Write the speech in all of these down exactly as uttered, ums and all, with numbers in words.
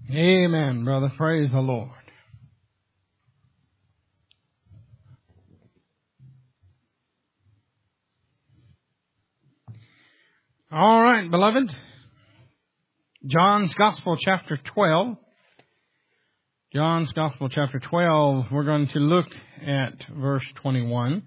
Amen, brother. Praise the Lord. All right, beloved. John's Gospel, chapter twelve. John's Gospel, chapter twelve. We're going to look at verse twenty-one.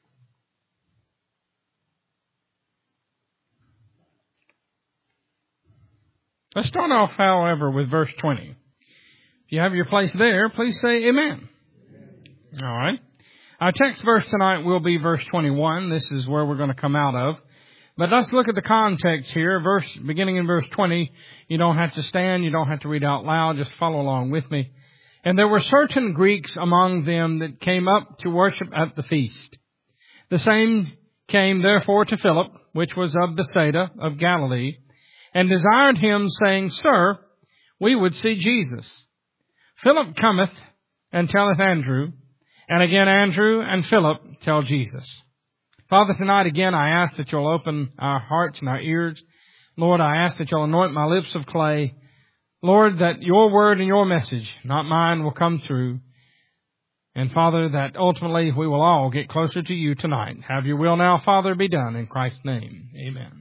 Let's start off, however, with verse twenty. If you have your place there, please say amen. Amen. All right. Our text verse tonight will be verse twenty-one. This is where we're going to come out of. But let's look at the context here. Verse, beginning in verse twenty, you don't have to stand, you don't have to read out loud, just follow along with me. And there were certain Greeks among them that came up to worship at the feast. The same came therefore to Philip, which was of Bethsaida of Galilee, and desired him, saying, Sir, we would see Jesus. Philip cometh and telleth Andrew, and again Andrew and Philip tell Jesus. Father, tonight again I ask that you'll open our hearts and our ears. Lord, I ask that you'll anoint my lips of clay. Lord, that your word and your message, not mine, will come through. And Father, that ultimately we will all get closer to you tonight. Have your will now, Father, be done in Christ's name. Amen.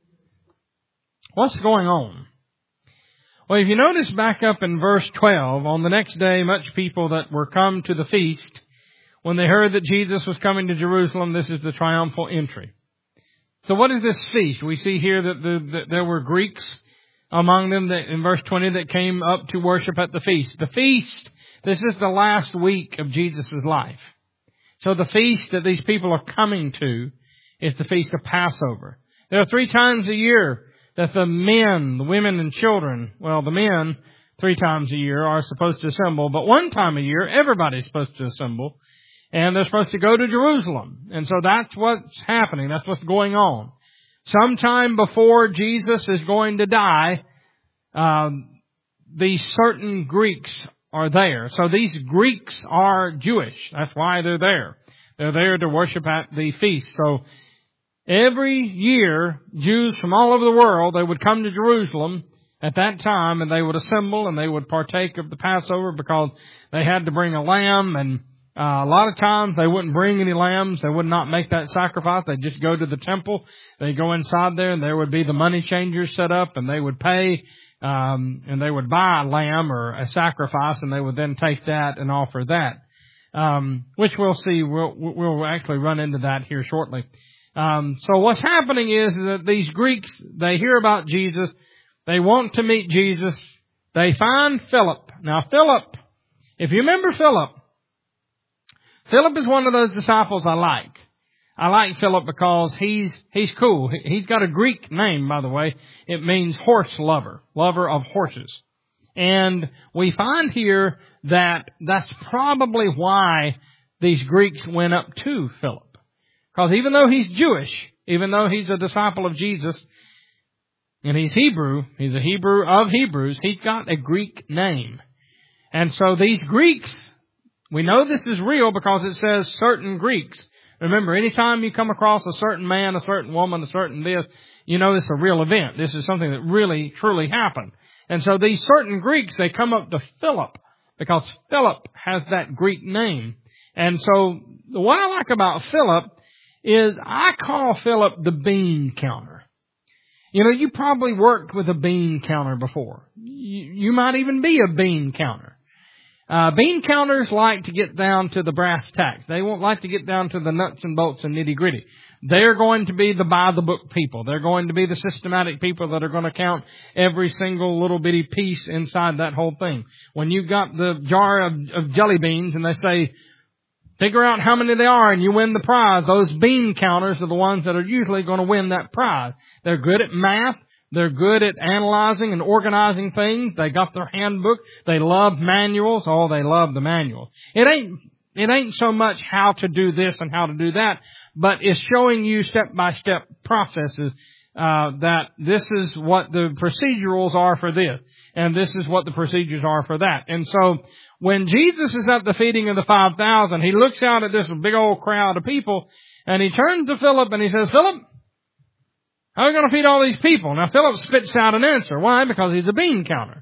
What's going on? Well, if you notice back up in verse twelve, on the next day, much people that were come to the feast, when they heard that Jesus was coming to Jerusalem, this is the triumphal entry. So what is this feast? We see here that, the, that there were Greeks among them that in verse twenty that came up to worship at the feast. The feast, this is the last week of Jesus' life. So the feast that these people are coming to is the feast of Passover. There are three times a year that the men, the women and children, well, the men three times a year are supposed to assemble, but one time a year everybody's supposed to assemble, and they're supposed to go to Jerusalem. And so that's what's happening. That's what's going on. Sometime before Jesus is going to die, um, these certain Greeks are there. So these Greeks are Jewish. That's why they're there. They're there to worship at the feast. So every year, Jews from all over the world, they would come to Jerusalem at that time, and they would assemble, and they would partake of the Passover because they had to bring a lamb. And uh, a lot of times they wouldn't bring any lambs. They would not make that sacrifice. They'd just go to the temple. They'd go inside there, and there would be the money changers set up, and they would pay, um, and they would buy a lamb or a sacrifice, and they would then take that and offer that, um, which we'll see. We'll, we'll actually run into that here shortly. Um, so what's happening is that these Greeks, they hear about Jesus. They want to meet Jesus. They find Philip. Now, Philip, if you remember Philip, Philip is one of those disciples I like. I like Philip because he's, he's cool. He's got a Greek name, by the way. It means horse lover, lover of horses. And we find here that that's probably why these Greeks went up to Philip. Because even though he's Jewish, even though he's a disciple of Jesus, and he's Hebrew, he's a Hebrew of Hebrews, he's got a Greek name. And so these Greeks, we know this is real because it says certain Greeks. Remember, anytime you come across a certain man, a certain woman, a certain this, you know it's a real event. This is something that really, truly happened. And so these certain Greeks, they come up to Philip because Philip has that Greek name. And so what I like about Philip is I call Philip the bean counter. You know, you probably worked with a bean counter before. You, you might even be a bean counter. Uh, bean counters like to get down to the brass tacks. They won't like to get down to the nuts and bolts and nitty gritty. They're going to be the by-the-book people. They're going to be the systematic people that are going to count every single little bitty piece inside that whole thing. When you've got the jar of, of jelly beans and they say, figure out how many they are and you win the prize. Those bean counters are the ones that are usually going to win that prize. They're good at math. They're good at analyzing and organizing things. They got their handbook. They love manuals. Oh, they love the manuals. It ain't, it ain't so much how to do this and how to do that, but it's showing you step-by-step processes, uh, that this is what the procedurals are for this, and this is what the procedures are for that. And so, when Jesus is at the feeding of the five thousand, he looks out at this big old crowd of people, and he turns to Philip and he says, Philip, how are we going to feed all these people? Now, Philip spits out an answer. Why? Because he's a bean counter.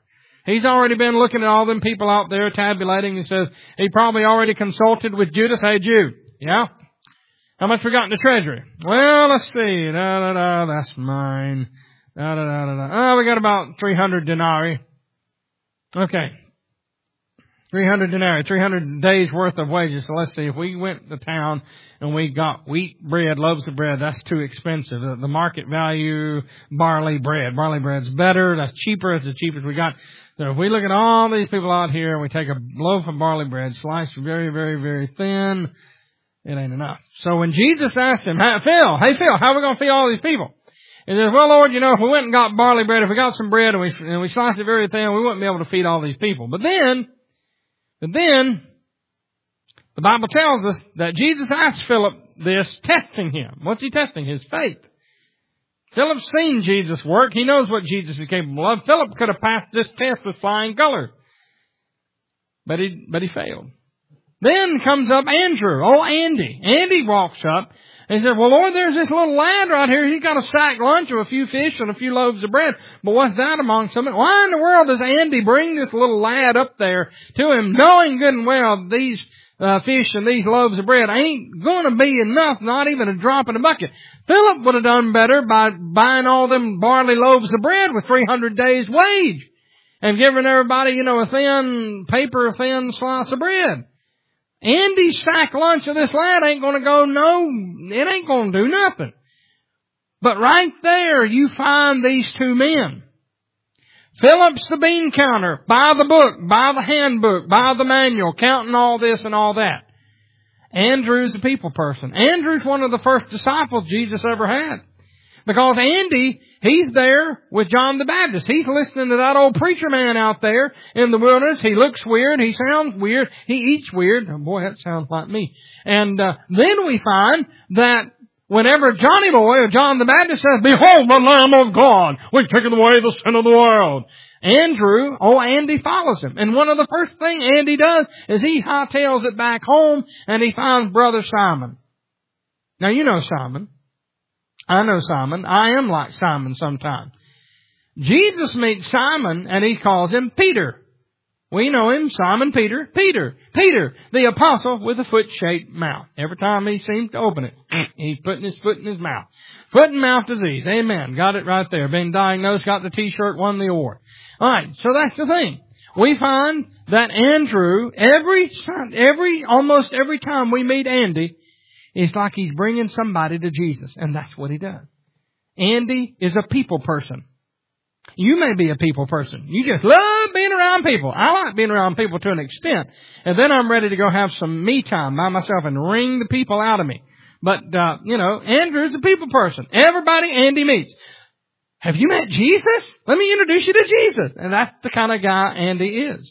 He's already been looking at all them people out there tabulating. He says he probably already consulted with Judas. Hey, Jude, yeah? How much we got in the treasury? Well, let's see. Da, da, da, that's mine. Da, da, da, da, da. Oh, we got about three hundred denarii. Okay. three hundred denarii, three hundred days worth of wages. So let's see, if we went to town and we got wheat bread, loaves of bread, that's too expensive. The, the market value, barley bread. Barley bread's better, that's cheaper, it's the cheapest we got. So if we look at all these people out here and we take a loaf of barley bread, sliced very, very, very thin, it ain't enough. So when Jesus asked him, hey, Phil, hey Phil, how are we going to feed all these people? He says, well, Lord, you know, if we went and got barley bread, if we got some bread and we, and we sliced it very thin, we wouldn't be able to feed all these people. But then, But then, the Bible tells us that Jesus asked Philip this, testing him. What's he testing? His faith. Philip's seen Jesus work. He knows what Jesus is capable of. Philip could have passed this test with flying colors. But he, but he failed. Then comes up Andrew. Oh, Andy. Andy walks up and he said, well, Lord, there's this little lad right here. He's got a sack lunch of a few fish and a few loaves of bread. But what's that amongst them? Why in the world does Andy bring this little lad up there to him, knowing good and well these uh, fish and these loaves of bread ain't going to be enough, not even a drop in a bucket? Philip would have done better by buying all them barley loaves of bread with three hundred days' wage and giving everybody, you know, a thin, paper thin slice of bread. Andy's sack lunch of this lad ain't going to go, no, it ain't going to do nothing. But right there you find these two men. Philip's the bean counter, by the book, by the handbook, by the manual, counting all this and all that. Andrew's a people person. Andrew's one of the first disciples Jesus ever had. Because Andy, he's there with John the Baptist. He's listening to that old preacher man out there in the wilderness. He looks weird. He sounds weird. He eats weird. Oh, boy, that sounds like me. And uh, then we find that whenever Johnny Boy or John the Baptist says, behold the Lamb of God, which taketh away the sin of the world, Andrew, oh, Andy follows him. And one of the first things Andy does is he hightails it back home and he finds Brother Simon. Now, you know Simon. I know Simon. I am like Simon sometimes. Jesus meets Simon and he calls him Peter. We know him, Simon Peter, Peter, Peter, the apostle with a foot-shaped mouth. Every time he seems to open it, he's putting his foot in his mouth. Foot and mouth disease. Amen. Got it right there. Been diagnosed, got the t-shirt, won the award. Alright, so that's the thing. We find that Andrew, every, every, almost every time we meet Andy, it's like he's bringing somebody to Jesus. And that's what he does. Andy is a people person. You may be a people person. You just love being around people. I like being around people to an extent. And then I'm ready to go have some me time by myself and wring the people out of me. But, uh, you know, Andrew's a people person. Everybody Andy meets. Have you met Jesus? Let me introduce you to Jesus. And that's the kind of guy Andy is.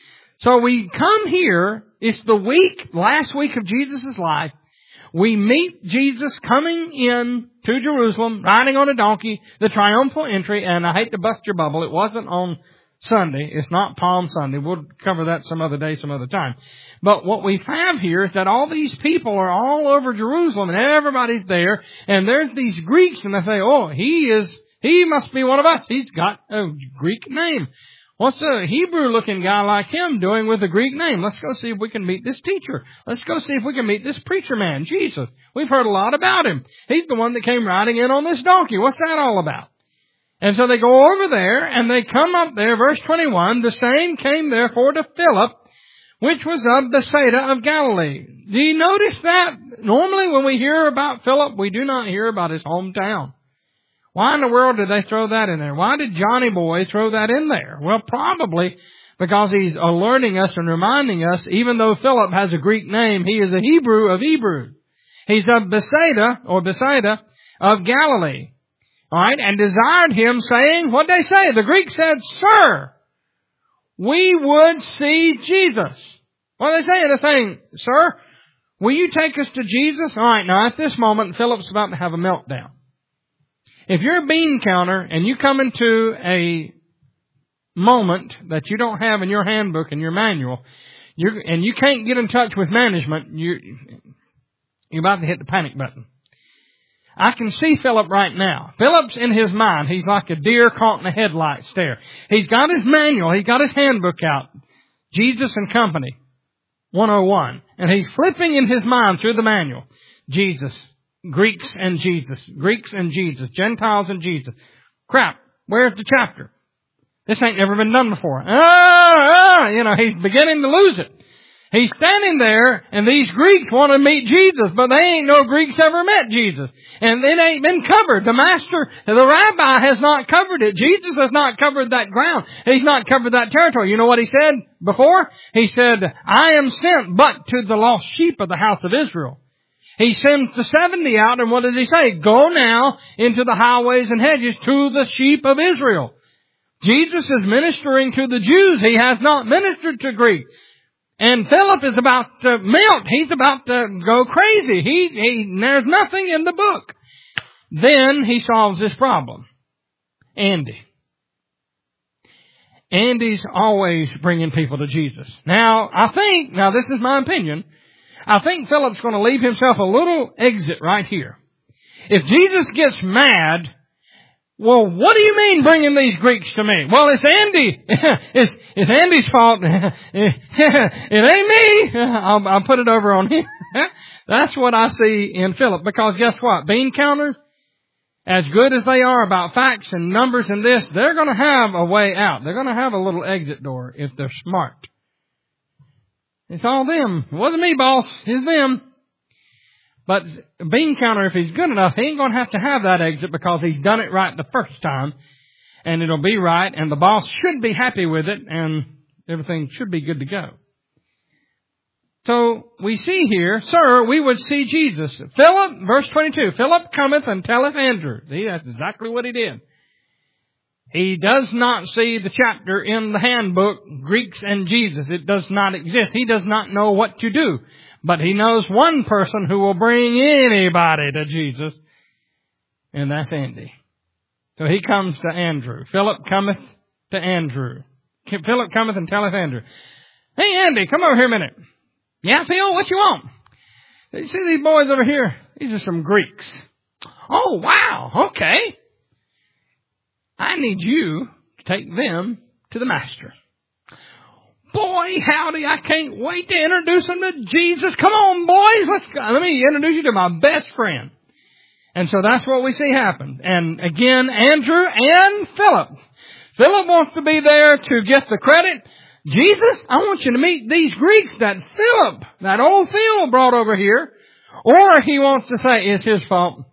So we come here. It's the week, last week of Jesus' life. We meet Jesus coming in to Jerusalem, riding on a donkey, the triumphal entry, and I hate to bust your bubble, it wasn't on Sunday. It's not Palm Sunday. We'll cover that some other day, some other time. But what we have here is that all these people are all over Jerusalem, and everybody's there, and there's these Greeks, and they say, oh, he is, he must be one of us. He's got a Greek name. What's a Hebrew-looking guy like him doing with a Greek name? Let's go see if we can meet this teacher. Let's go see if we can meet this preacher man, Jesus. We've heard a lot about him. He's the one that came riding in on this donkey. What's that all about? And so they go over there, and they come up there, verse twenty-one, the same came therefore to Philip, which was of Bethsaida of Galilee. Do you notice that? Normally when we hear about Philip, we do not hear about his hometown. Why in the world did they throw that in there? Why did Johnny Boy throw that in there? Well, probably because he's alerting us and reminding us, even though Philip has a Greek name, he is a Hebrew of Hebrew. He's of Bethsaida, or Bethsaida, of Galilee. Alright, and desired him, saying, what did they say? The Greek said, Sir, we would see Jesus. What are they saying? They're saying, Sir, will you take us to Jesus? Alright, now at this moment, Philip's about to have a meltdown. If you're a bean counter and you come into a moment that you don't have in your handbook and your manual, you're, and you can't get in touch with management, you're, you're about to hit the panic button. I can see Philip right now. Philip's in his mind. He's like a deer caught in a headlight stare. He's got his manual. He's got his handbook out. Jesus and Company, one oh one. And he's flipping in his mind through the manual. Jesus, Greeks and Jesus, Greeks and Jesus, Gentiles and Jesus. Crap, where's the chapter? This ain't never been done before. Ah, ah, you know, he's beginning to lose it. He's standing there, and these Greeks want to meet Jesus, but they ain't no Greeks ever met Jesus. And it ain't been covered. The master, the rabbi has not covered it. Jesus has not covered that ground. He's not covered that territory. You know what he said before? He said, I am sent but to the lost sheep of the house of Israel. He sends the seventy out, and what does he say? Go now into the highways and hedges to the sheep of Israel. Jesus is ministering to the Jews. He has not ministered to Greeks. And Philip is about to melt. He's about to go crazy. He, he, there's nothing in the book. Then he solves this problem. Andy. Andy's always bringing people to Jesus. Now, I think, now this is my opinion, I think Philip's going to leave himself a little exit right here. If Jesus gets mad, well, what do you mean bringing these Greeks to me? Well, it's Andy. it's, it's Andy's fault. It ain't me. I'll, I'll put it over on him. That's what I see in Philip. Because guess what? Bean counters, as good as they are about facts and numbers and this, they're going to have a way out. They're going to have a little exit door if they're smart. It's all them. It wasn't me, boss. It's them. But a bean counter, if he's good enough, he ain't going to have to have that exit because he's done it right the first time. And it'll be right. And the boss should be happy with it. And everything should be good to go. So we see here, sir, we would see Jesus. Philip, verse twenty-two, Philip cometh and telleth Andrew. See, that's exactly what he did. He does not see the chapter in the handbook, Greeks and Jesus. It does not exist. He does not know what to do. But he knows one person who will bring anybody to Jesus, and that's Andy. So he comes to Andrew. Philip cometh to Andrew. Philip cometh and telleth Andrew. Hey, Andy, come over here a minute. Yeah, Phil, what you want? You see these boys over here? These are some Greeks. Oh, wow, okay. I need you to take them to the master. Boy, howdy, I can't wait to introduce them to Jesus. Come on, boys, let's go. Let me introduce you to my best friend. And so that's what we see happen. And again, Andrew and Philip. Philip wants to be there to get the credit. Jesus, I want you to meet these Greeks that Philip, that old Phil brought over here. Or he wants to say it's his fault.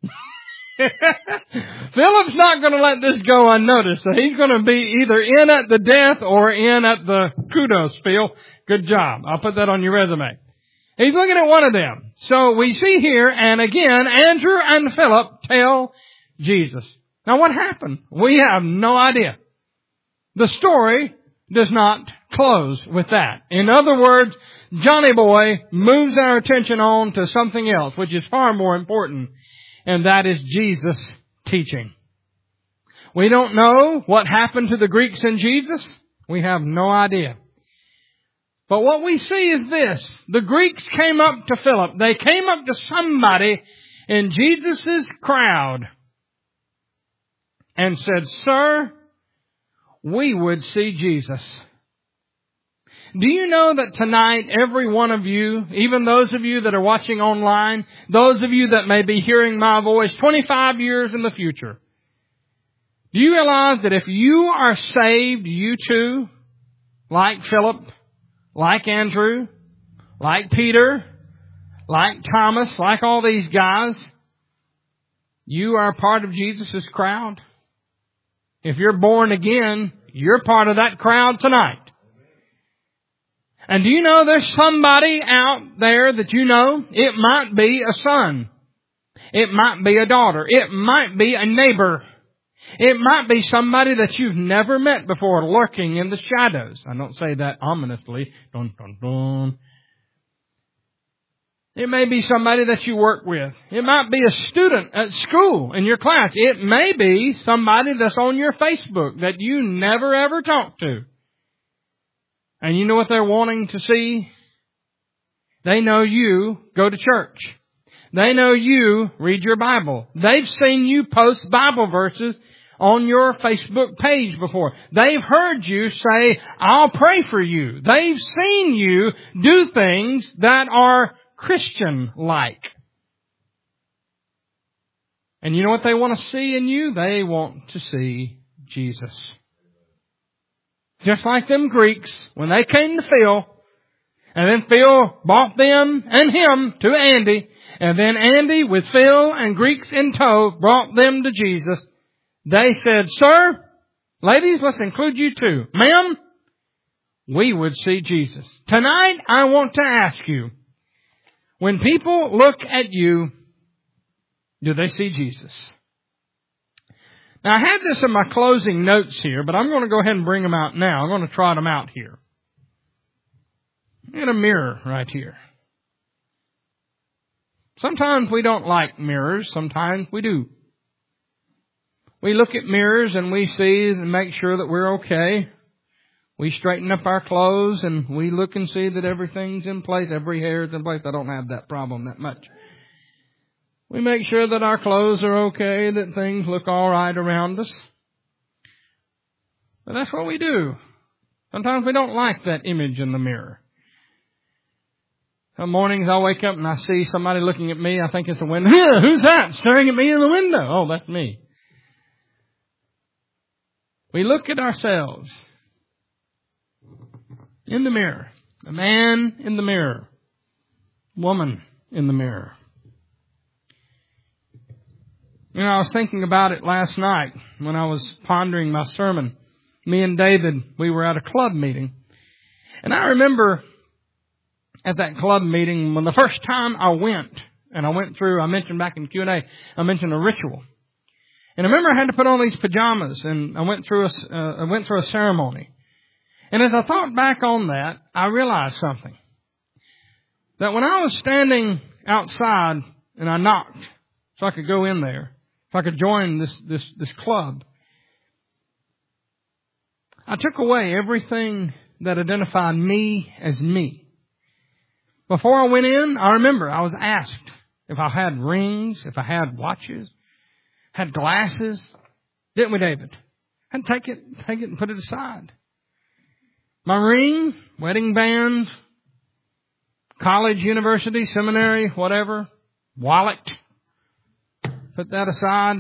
Philip's not going to let this go unnoticed. So he's going to be either in at the death or in at the kudos, Phil. Good job. I'll put that on your resume. He's looking at one of them. So we see here, and again, Andrew and Philip tell Jesus. Now what happened? We have no idea. The story does not close with that. In other words, Johnny Boy moves our attention on to something else, which is far more important. And that is Jesus' teaching. We don't know what happened to the Greeks and Jesus. We have no idea. But what we see is this. The Greeks came up to Philip. They came up to somebody in Jesus' crowd and said, Sir, we would see Jesus. Do you know that tonight every one of you, even those of you that are watching online, those of you that may be hearing my voice twenty-five years in the future, do you realize that if you are saved, you too, like Philip, like Andrew, like Peter, like Thomas, like all these guys, you are part of Jesus' crowd? If you're born again, you're part of that crowd tonight. And do you know there's somebody out there that you know? It might be a son. It might be a daughter. It might be a neighbor. It might be somebody that you've never met before lurking in the shadows. I don't say that ominously. Dun, dun, dun. It may be somebody that you work with. It might be a student at school in your class. It may be somebody that's on your Facebook that you never ever talk to. And you know what they're wanting to see? They know you go to church. They know you read your Bible. They've seen you post Bible verses on your Facebook page before. They've heard you say, I'll pray for you. They've seen you do things that are Christian-like. And you know what they want to see in you? They want to see Jesus. Just like them Greeks, when they came to Phil, and then Phil brought them and him to Andy, and then Andy with Phil and Greeks in tow brought them to Jesus. They said, sir, ladies, let's include you too. Ma'am, we would see Jesus. Tonight, I want to ask you, when people look at you, do they see Jesus? Now, I had this in my closing notes here, but I'm going to go ahead and bring them out now. I'm going to trot them out here. In a mirror right here. Sometimes we don't like mirrors. Sometimes we do. We look at mirrors and we see and make sure that we're okay. We straighten up our clothes and we look and see that everything's in place. Every hair is in place. I don't have that problem that much. We make sure that our clothes are okay, that things look all right around us. But that's what we do. Sometimes we don't like that image in the mirror. Some mornings I wake up and I see somebody looking at me. I think it's a window. Yeah, who's that staring at me in the window? Oh, that's me. We look at ourselves in the mirror. A man in the mirror. Woman in the mirror. You know, I was thinking about it last night when I was pondering my sermon. Me and David, we were at a club meeting. And I remember at that club meeting, when the first time I went, and I went through, I mentioned back in Q and A, I mentioned a ritual. And I remember I had to put on these pajamas, and I went through a, uh, I went through a ceremony. And as I thought back on that, I realized something. That when I was standing outside, and I knocked, so I could go in there, so I could join this, this, this club, I took away everything that identified me as me. Before I went in, I remember I was asked if I had rings, if I had watches, had glasses. Didn't we, David? Had to take it, take it and put it aside. My ring, wedding bands, college, university, seminary, whatever, wallet. Put that aside.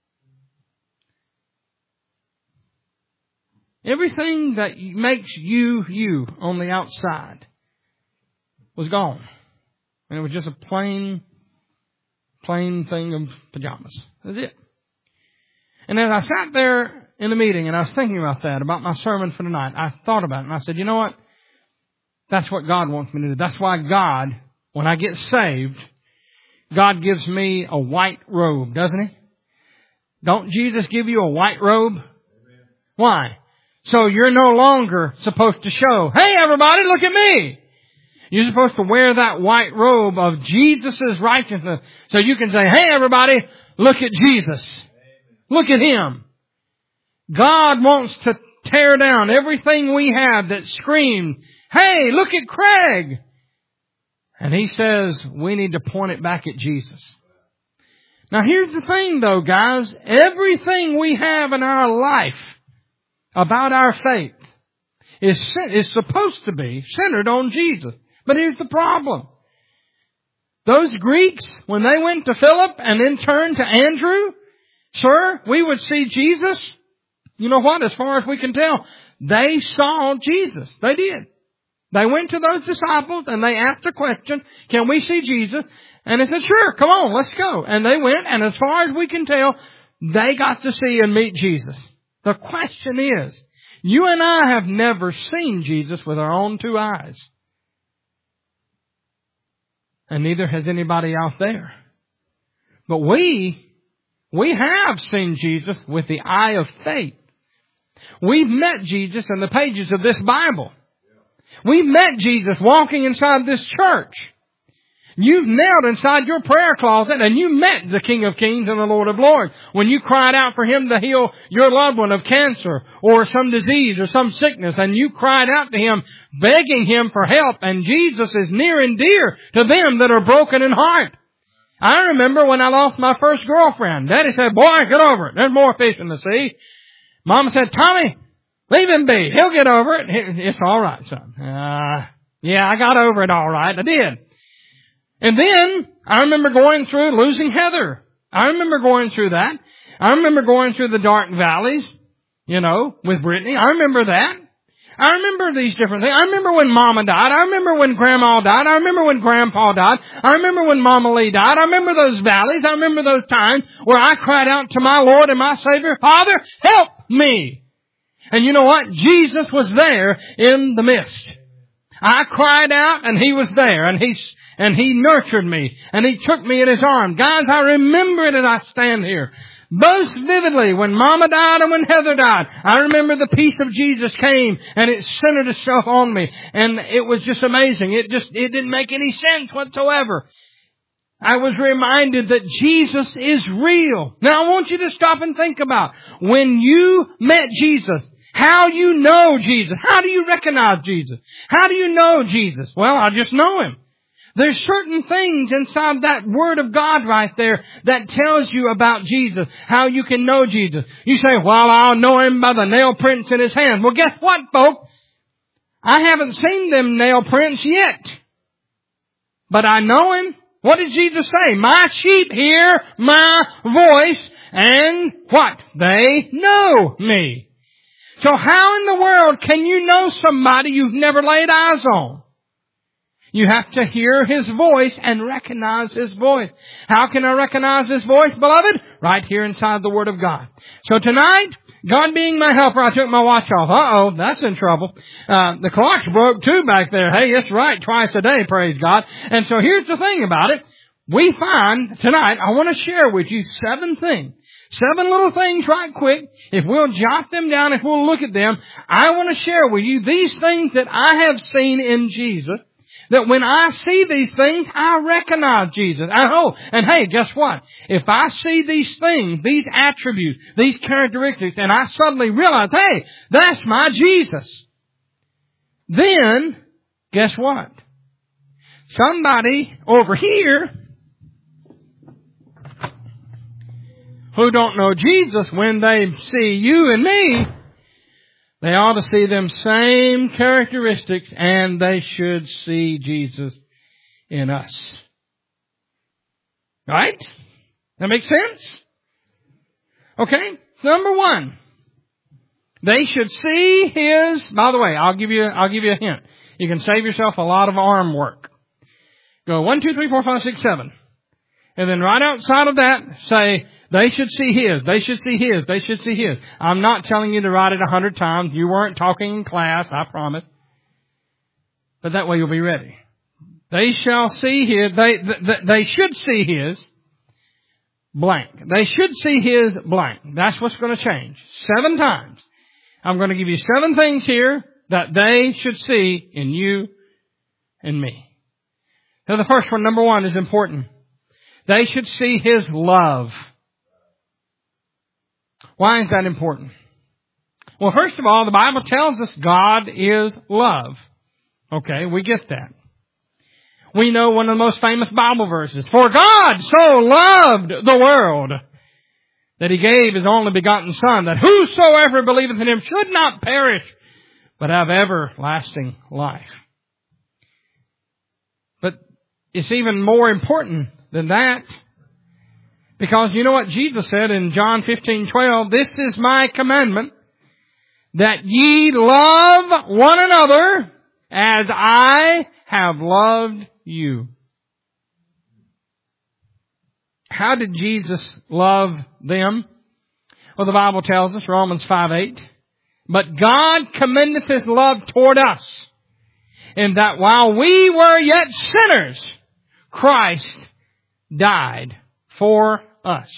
Everything that makes you, you on the outside was gone. And it was just a plain, plain thing of pajamas. That's it. And as I sat there in the meeting and I was thinking about that, about my sermon for tonight, I thought about it and I said, you know what? That's what God wants me to do. That's why God, when I get saved, God gives me a white robe, doesn't He? Don't Jesus give you a white robe? Amen. Why? So you're no longer supposed to show, hey everybody, look at me. You're supposed to wear that white robe of Jesus' righteousness so you can say, hey everybody, look at Jesus. Look at Him. God wants to tear down everything we have that screams, hey, look at Craig. And He says we need to point it back at Jesus. Now here's the thing though, guys. Everything we have in our life about our faith is, is supposed to be centered on Jesus. But here's the problem. Those Greeks, when they went to Philip and then turned to Andrew, sir, we would see Jesus. You know what? As far as we can tell, they saw Jesus. They did. They went to those disciples and they asked the question, can we see Jesus? And they said, sure, come on, let's go. And they went, and as far as we can tell, they got to see and meet Jesus. The question is, you and I have never seen Jesus with our own two eyes. And neither has anybody out there. But we, we have seen Jesus with the eye of faith. We've met Jesus in the pages of this Bible. We've met Jesus walking inside this church. You've knelt inside your prayer closet and you met the King of Kings and the Lord of Lords when you cried out for Him to heal your loved one of cancer or some disease or some sickness, and you cried out to Him begging Him for help, and Jesus is near and dear to them that are broken in heart. I remember when I lost my first girlfriend. Daddy said, boy, get over it. There's more fish in the sea. Mama said, Tommy, leave him be. He'll get over it. It's all right, son. Uh, yeah, I got over it all right. I did. And then I remember going through losing Heather. I remember going through that. I remember going through the dark valleys, you know, with Brittany. I remember that. I remember these different things. I remember when Mama died. I remember when Grandma died. I remember when Grandpa died. I remember when Mama Lee died. I remember those valleys. I remember those times where I cried out to my Lord and my Savior, Father, help me. And you know what? Jesus was there in the midst. I cried out and He was there, and He, and He nurtured me, and He took me in His arms. Guys, I remember it as I stand here. Most vividly, when Mama died and when Heather died, I remember the peace of Jesus came and it centered itself on me. And it was just amazing. It just, it didn't make any sense whatsoever. I was reminded that Jesus is real. Now I want you to stop and think about when you met Jesus, how you know Jesus. How do you recognize Jesus? How do you know Jesus? Well, I just know Him. There's certain things inside that Word of God right there that tells you about Jesus, how you can know Jesus. You say, well, I'll know Him by the nail prints in His hands. Well, guess what, folks? I haven't seen them nail prints yet. But I know Him. What did Jesus say? My sheep hear my voice, and what? They know me. So how in the world can you know somebody you've never laid eyes on? You have to hear His voice and recognize His voice. How can I recognize His voice, beloved? Right here inside the Word of God. So tonight, God being my helper, I took my watch off. Uh-oh, that's in trouble. Uh, the clock's broke too back there. Hey, it's right, twice a day, praise God. And so here's the thing about it. We find tonight, I want to share with you seven things. Seven little things right quick. If we'll jot them down, if we'll look at them, I want to share with you these things that I have seen in Jesus. That when I see these things, I recognize Jesus. I know. And hey, guess what? If I see these things, these attributes, these characteristics, and I suddenly realize, hey, that's my Jesus. Then, guess what? Somebody over here who don't know Jesus, when they see you and me, they ought to see them same characteristics, and they should see Jesus in us. Right? That makes sense? Okay. Number one. They should see His, by the way, I'll give you, I'll give you a hint. You can save yourself a lot of arm work. Go one, two, three, four, five, six, seven. And then right outside of that, say, they should see His. They should see His. They should see His. I'm not telling you to write it a hundred times. You weren't talking in class, I promise. But that way you'll be ready. They shall see His. They, they, they should see His blank. They should see His blank. That's what's going to change. Seven times. I'm going to give you seven things here that they should see in you and me. Now the first one, number one, is important. They should see His love. Why is that important? Well, first of all, the Bible tells us God is love. Okay, we get that. We know one of the most famous Bible verses. For God so loved the world that He gave His only begotten Son, that whosoever believeth in Him should not perish, but have everlasting life. But it's even more important than that. Because you know what Jesus said in John fifteen twelve, this is my commandment, that ye love one another as I have loved you. How did Jesus love them? Well, the Bible tells us, Romans five eight, but God commendeth His love toward us, in that while we were yet sinners, Christ died for us.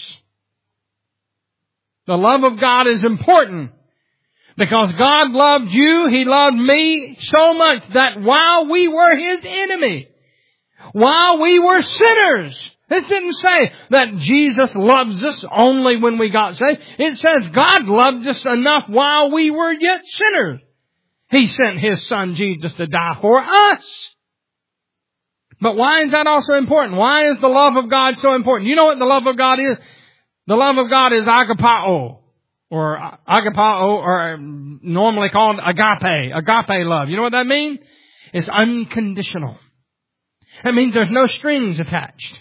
The love of God is important because God loved you, He loved me so much that while we were His enemy, while we were sinners, this didn't say that Jesus loves us only when we got saved. It says God loved us enough while we were yet sinners. He sent His Son Jesus to die for us. But why is that also important? Why is the love of God so important? You know what the love of God is? The love of God is agapao, or agapao, or normally called agape, agape love. You know what that means? It's unconditional. That means there's no strings attached.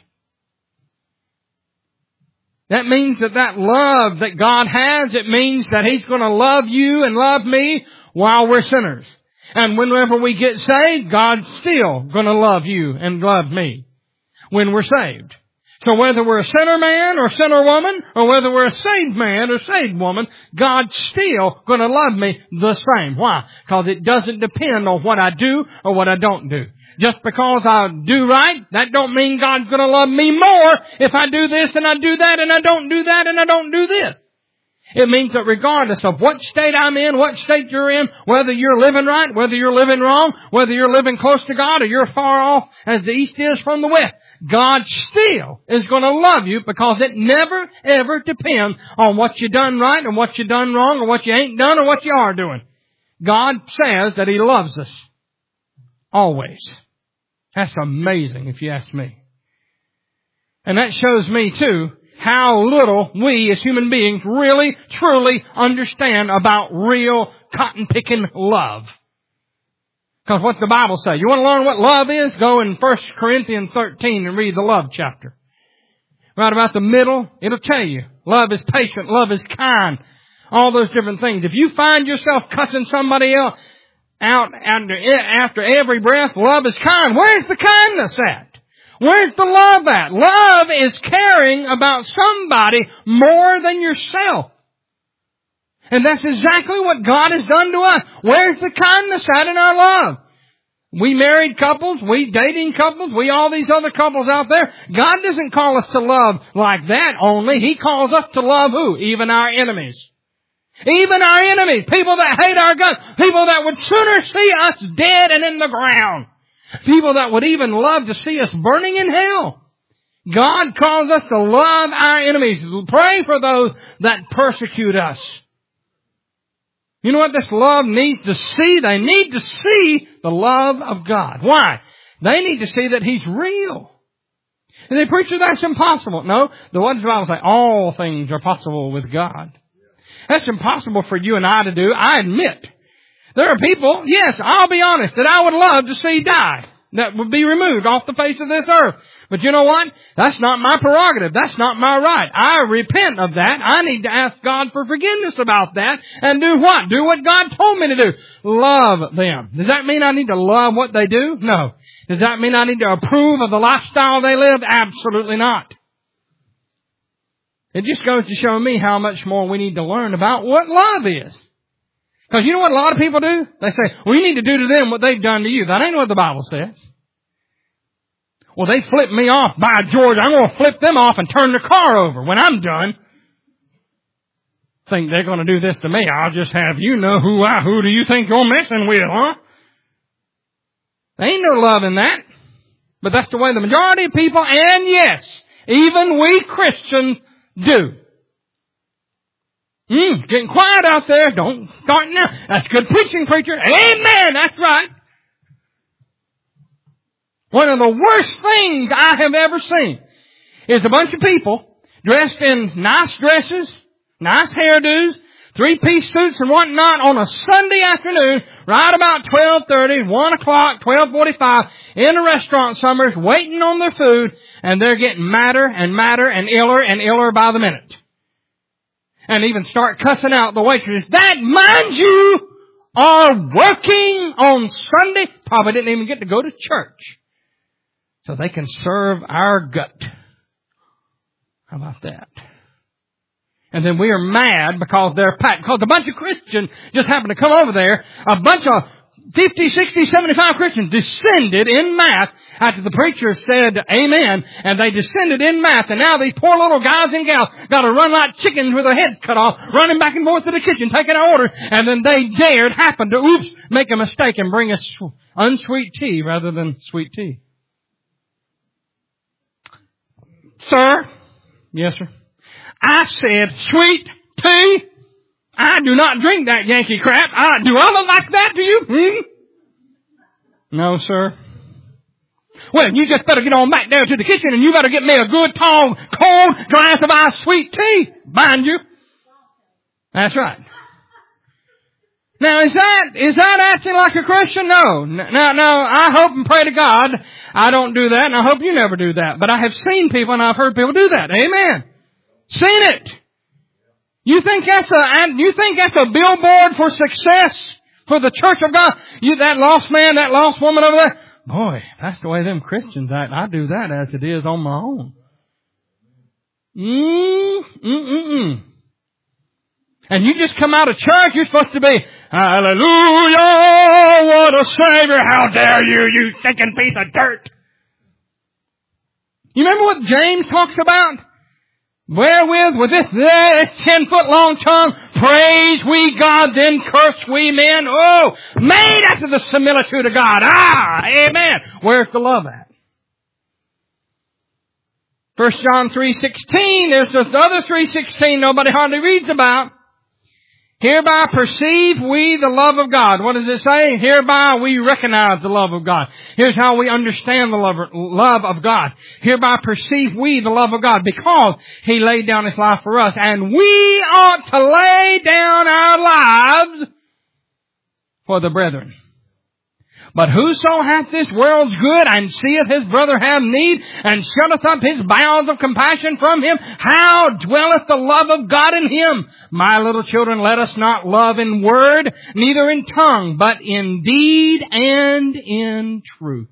That means that that love that God has, it means that He's going to love you and love me while we're sinners. And whenever we get saved, God's still going to love you and love me when we're saved. So whether we're a sinner man or sinner woman, or whether we're a saved man or saved woman, God's still going to love me the same. Why? Because it doesn't depend on what I do or what I don't do. Just because I do right, that don't mean God's going to love me more if I do this and I do that and I don't do that and I don't do this. It means that regardless of what state I'm in, what state you're in, whether you're living right, whether you're living wrong, whether you're living close to God or you're far off as the east is from the west, God still is going to love you because it never, ever depends on what you done right or what you done wrong or what you ain't done or what you are doing. God says that He loves us. Always. That's amazing if you ask me. And that shows me too how little we as human beings really, truly understand about real cotton-picking love. Because what's the Bible say? You want to learn what love is? Go in First Corinthians thirteen and read the love chapter. Right about the middle, it'll tell you. Love is patient. Love is kind. All those different things. If you find yourself cussing somebody else out after, after every breath, love is kind. Where's the kindness at? Where's the love at? Love is caring about somebody more than yourself. And that's exactly what God has done to us. Where's the kindness at in our love? We married couples, we dating couples, we all these other couples out there. God doesn't call us to love like that only. He calls us to love who? Even our enemies. Even our enemies. People that hate our guns. People that would sooner see us dead and in the ground. People that would even love to see us burning in hell. God calls us to love our enemies. Pray for those that persecute us. You know what this love needs to see? They need to see the love of God. Why? They need to see that He's real. And they preach that that's impossible. No, the what does the Bible say? All things are possible with God. That's impossible for you and I to do, I admit. There are people, yes, I'll be honest, that I would love to see die. That would be removed off the face of this earth. But you know what? That's not my prerogative. That's not my right. I repent of that. I need to ask God for forgiveness about that. And do what? Do what God told me to do. Love them. Does that mean I need to love what they do? No. Does that mean I need to approve of the lifestyle they live? Absolutely not. It just goes to show me how much more we need to learn about what love is. Because you know what a lot of people do? They say, we need to do to them what they've done to you. That ain't what the Bible says. Well, they flipped me off. By George, I'm going to flip them off and turn the car over when I'm done. Think they're going to do this to me. I'll just have you know who I, who do you think you're messing with, huh? There ain't no love in that. But that's the way the majority of people, and yes, even we Christians do. Hmm, getting quiet out there. Don't start now. That's good preaching, preacher. Amen. That's right. One of the worst things I have ever seen is a bunch of people dressed in nice dresses, nice hairdos, three-piece suits and whatnot on a Sunday afternoon, right about twelve thirty, one o'clock, twelve forty-five, in a restaurant somewhere, waiting on their food, and they're getting madder and madder and iller and iller by the minute. And even start cussing out the waitress that, mind you, are working on Sunday. Probably didn't even get to go to church. So they can serve our gut. How about that? And then we are mad because they're packed. Because a bunch of Christians just happened to come over there. A bunch of fifty, sixty, seventy-five Christians descended in mass after the preacher said amen. And they descended in mass. And now these poor little guys and gals got to run like chickens with their heads cut off, running back and forth to the kitchen, taking an order. And then they dared, happened to, oops, make a mistake and bring us unsweet tea rather than sweet tea. Sir? Yes, sir. I said sweet tea. I do not drink that Yankee crap. I, do I look like that to you? Hmm? No, sir. Well, you just better get on back down to the kitchen and you better get me a good, tall, cold glass of ice sweet tea, mind you. That's right. Now, is that, is that acting like a Christian? No. Now, now, I hope and pray to God I don't do that, and I hope you never do that. But I have seen people and I've heard people do that. Amen. Seen it. You think that's a, you think that's a billboard for success for the church of God? You, that lost man, that lost woman over there? Boy, that's the way them Christians act. I do that as it is on my own. Mm, mm, mm, mm. And you just come out of church, you're supposed to be, hallelujah, what a Savior, how dare you, you stinking piece of dirt. You remember what James talks about? Wherewith, with this, this ten foot long tongue, praise we God, then curse we men. Oh, made after the similitude of God. Ah, amen. Where's the love at? First John three sixteen, there's this other three sixteen nobody hardly reads about. Hereby perceive we the love of God. What does it say? Hereby we recognize the love of God. Here's how we understand the love, love of God. Hereby perceive we the love of God because He laid down His life for us. And we ought to lay down our lives for the brethren. But whoso hath this world's good and seeth his brother have need and shutteth up his bowels of compassion from him, how dwelleth the love of God in him? My little children, let us not love in word, neither in tongue, but in deed and in truth.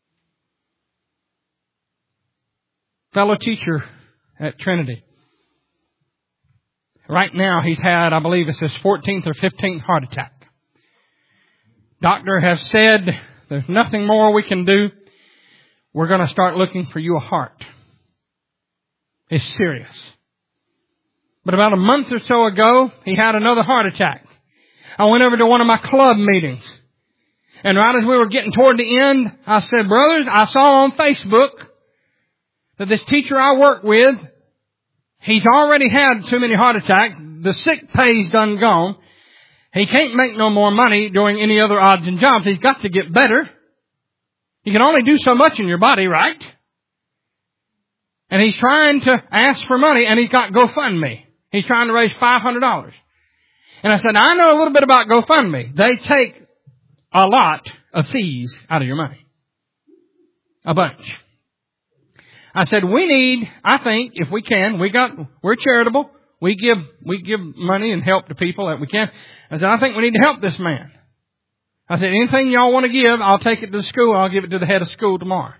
Fellow teacher at Trinity. Right now he's had, I believe it's his fourteenth or fifteenth heart attack. Doctor has said, there's nothing more we can do. We're going to start looking for you a heart. It's serious. But about a month or so ago, he had another heart attack. I went over to one of my club meetings. And right as we were getting toward the end, I said, brothers, I saw on Facebook that this teacher I work with, he's already had too many heart attacks. The sick pay's done gone. He can't make no more money doing any other odds and jobs. He's got to get better. You can only do so much in your body, right? And he's trying to ask for money, and he's got GoFundMe. He's trying to raise five hundred dollars. And I said, I know a little bit about GoFundMe. They take a lot of fees out of your money. A bunch. I said, we need, I think, if we can, we got, we're charitable. We give, we give money and help to people that we can. I said, I think we need to help this man. I said, anything y'all want to give, I'll take it to the school. I'll give it to the head of school tomorrow.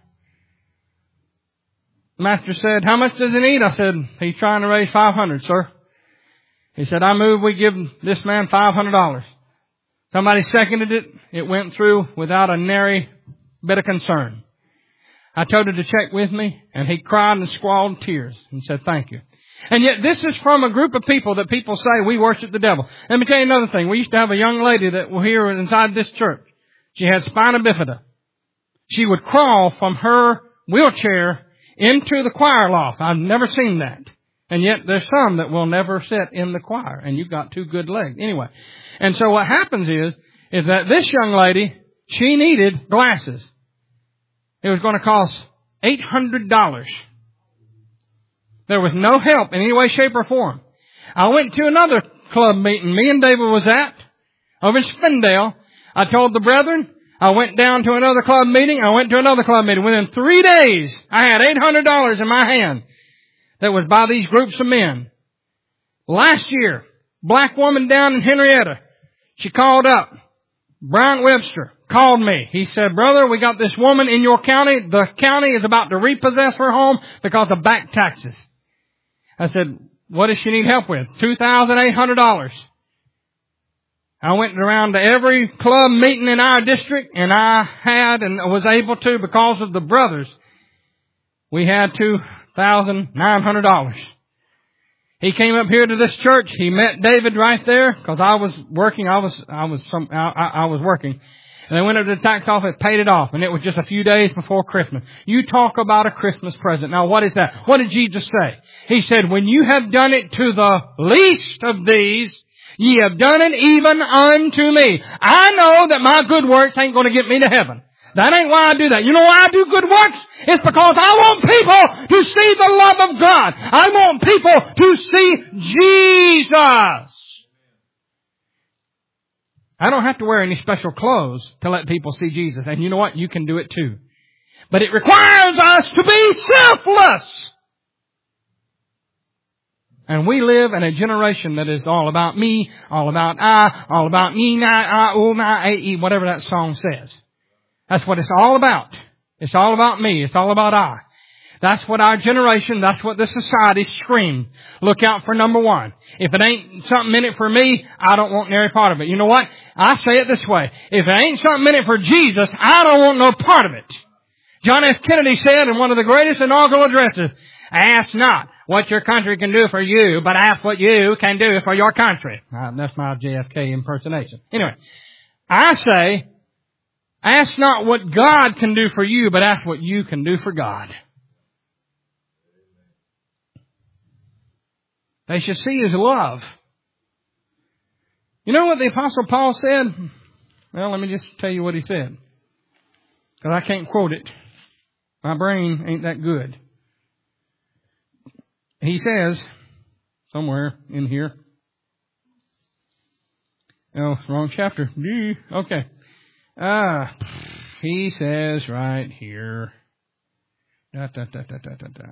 The master said, how much does he need? I said, he's trying to raise five hundred, sir. He said, I move we give this man five hundred dollars. Somebody seconded it. It went through without a nary bit of concern. I told him to check with me, and he cried and squalled tears and said, thank you. And yet this is from a group of people that people say we worship the devil. Let me tell you another thing. We used to have a young lady that was here inside this church. She had spina bifida. She would crawl from her wheelchair into the choir loft. I've never seen that. And yet there's some that will never sit in the choir. And you've got two good legs. Anyway. And so what happens is, is that this young lady, she needed glasses. It was going to cost eight hundred dollars. There was no help in any way, shape, or form. I went to another club meeting me and David was at over in Spindale. I told the brethren. I went down to another club meeting. I went to another club meeting. Within three days, I had eight hundred dollars in my hand that was by these groups of men. Last year, black woman down in Henrietta, she called up. Brian Webster called me. He said, brother, we got this woman in your county. The county is about to repossess her home because of back taxes. I said, what does she need help with? two thousand eight hundred dollars. I went around to every club meeting in our district, and I had and was able to, because of the brothers, we had two thousand nine hundred dollars. He came up here to this church. He met David right there, because I was working. I was, I was, some, I, I was working. And they went up to the tax office, paid it off, and it was just a few days before Christmas. You talk about a Christmas present. Now, what is that? What did Jesus say? He said, when you have done it to the least of these, ye have done it even unto me. I know that my good works ain't going to get me to heaven. That ain't why I do that. You know why I do good works? It's because I want people to see the love of God. I want people to see Jesus. I don't have to wear any special clothes to let people see Jesus. And you know what? You can do it too. But it requires us to be selfless. And we live in a generation that is all about me, all about I, all about me, na, I, oh, my, I, e, whatever that song says. That's what it's all about. It's all about me. It's all about I. That's what our generation, that's what the society screams. Look out for number one. If it ain't something in it for me, I don't want any part of it. You know what? I say it this way. If it ain't something in it for Jesus, I don't want no part of it. John F. Kennedy said in one of the greatest inaugural addresses, ask not what your country can do for you, but ask what you can do for your country. Uh, that's my J F K impersonation. Anyway, I say, ask not what God can do for you, but ask what you can do for God. They should see His love. You know what the Apostle Paul said? Well, let me just tell you what he said, because I can't quote it. My brain ain't that good. He says, somewhere in here. Oh, wrong chapter. Okay. Ah, he says right here. Da, da, da, da, da, da, da.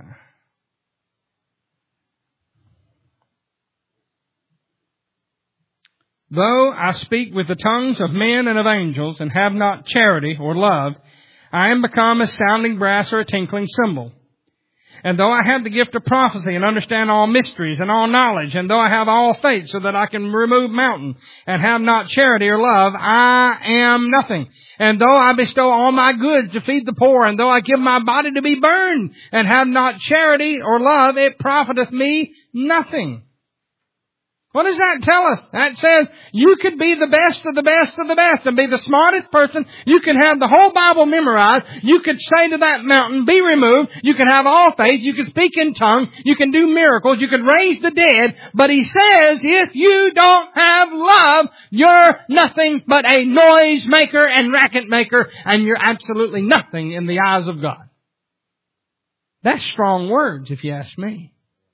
Though I speak with the tongues of men and of angels and have not charity or love, I am become a sounding brass or a tinkling cymbal. And though I have the gift of prophecy and understand all mysteries and all knowledge, and though I have all faith so that I can remove mountains and have not charity or love, I am nothing. And though I bestow all my goods to feed the poor, and though I give my body to be burned and have not charity or love, it profiteth me nothing. What does that tell us? That says you could be the best of the best of the best and be the smartest person. You can have the whole Bible memorized. You could say to that mountain, be removed. You can have all faith. You can speak in tongues. You can do miracles. You can raise the dead. But He says if you don't have love, you're nothing but a noise maker and racket maker, and you're absolutely nothing in the eyes of God. That's strong words, if you ask me.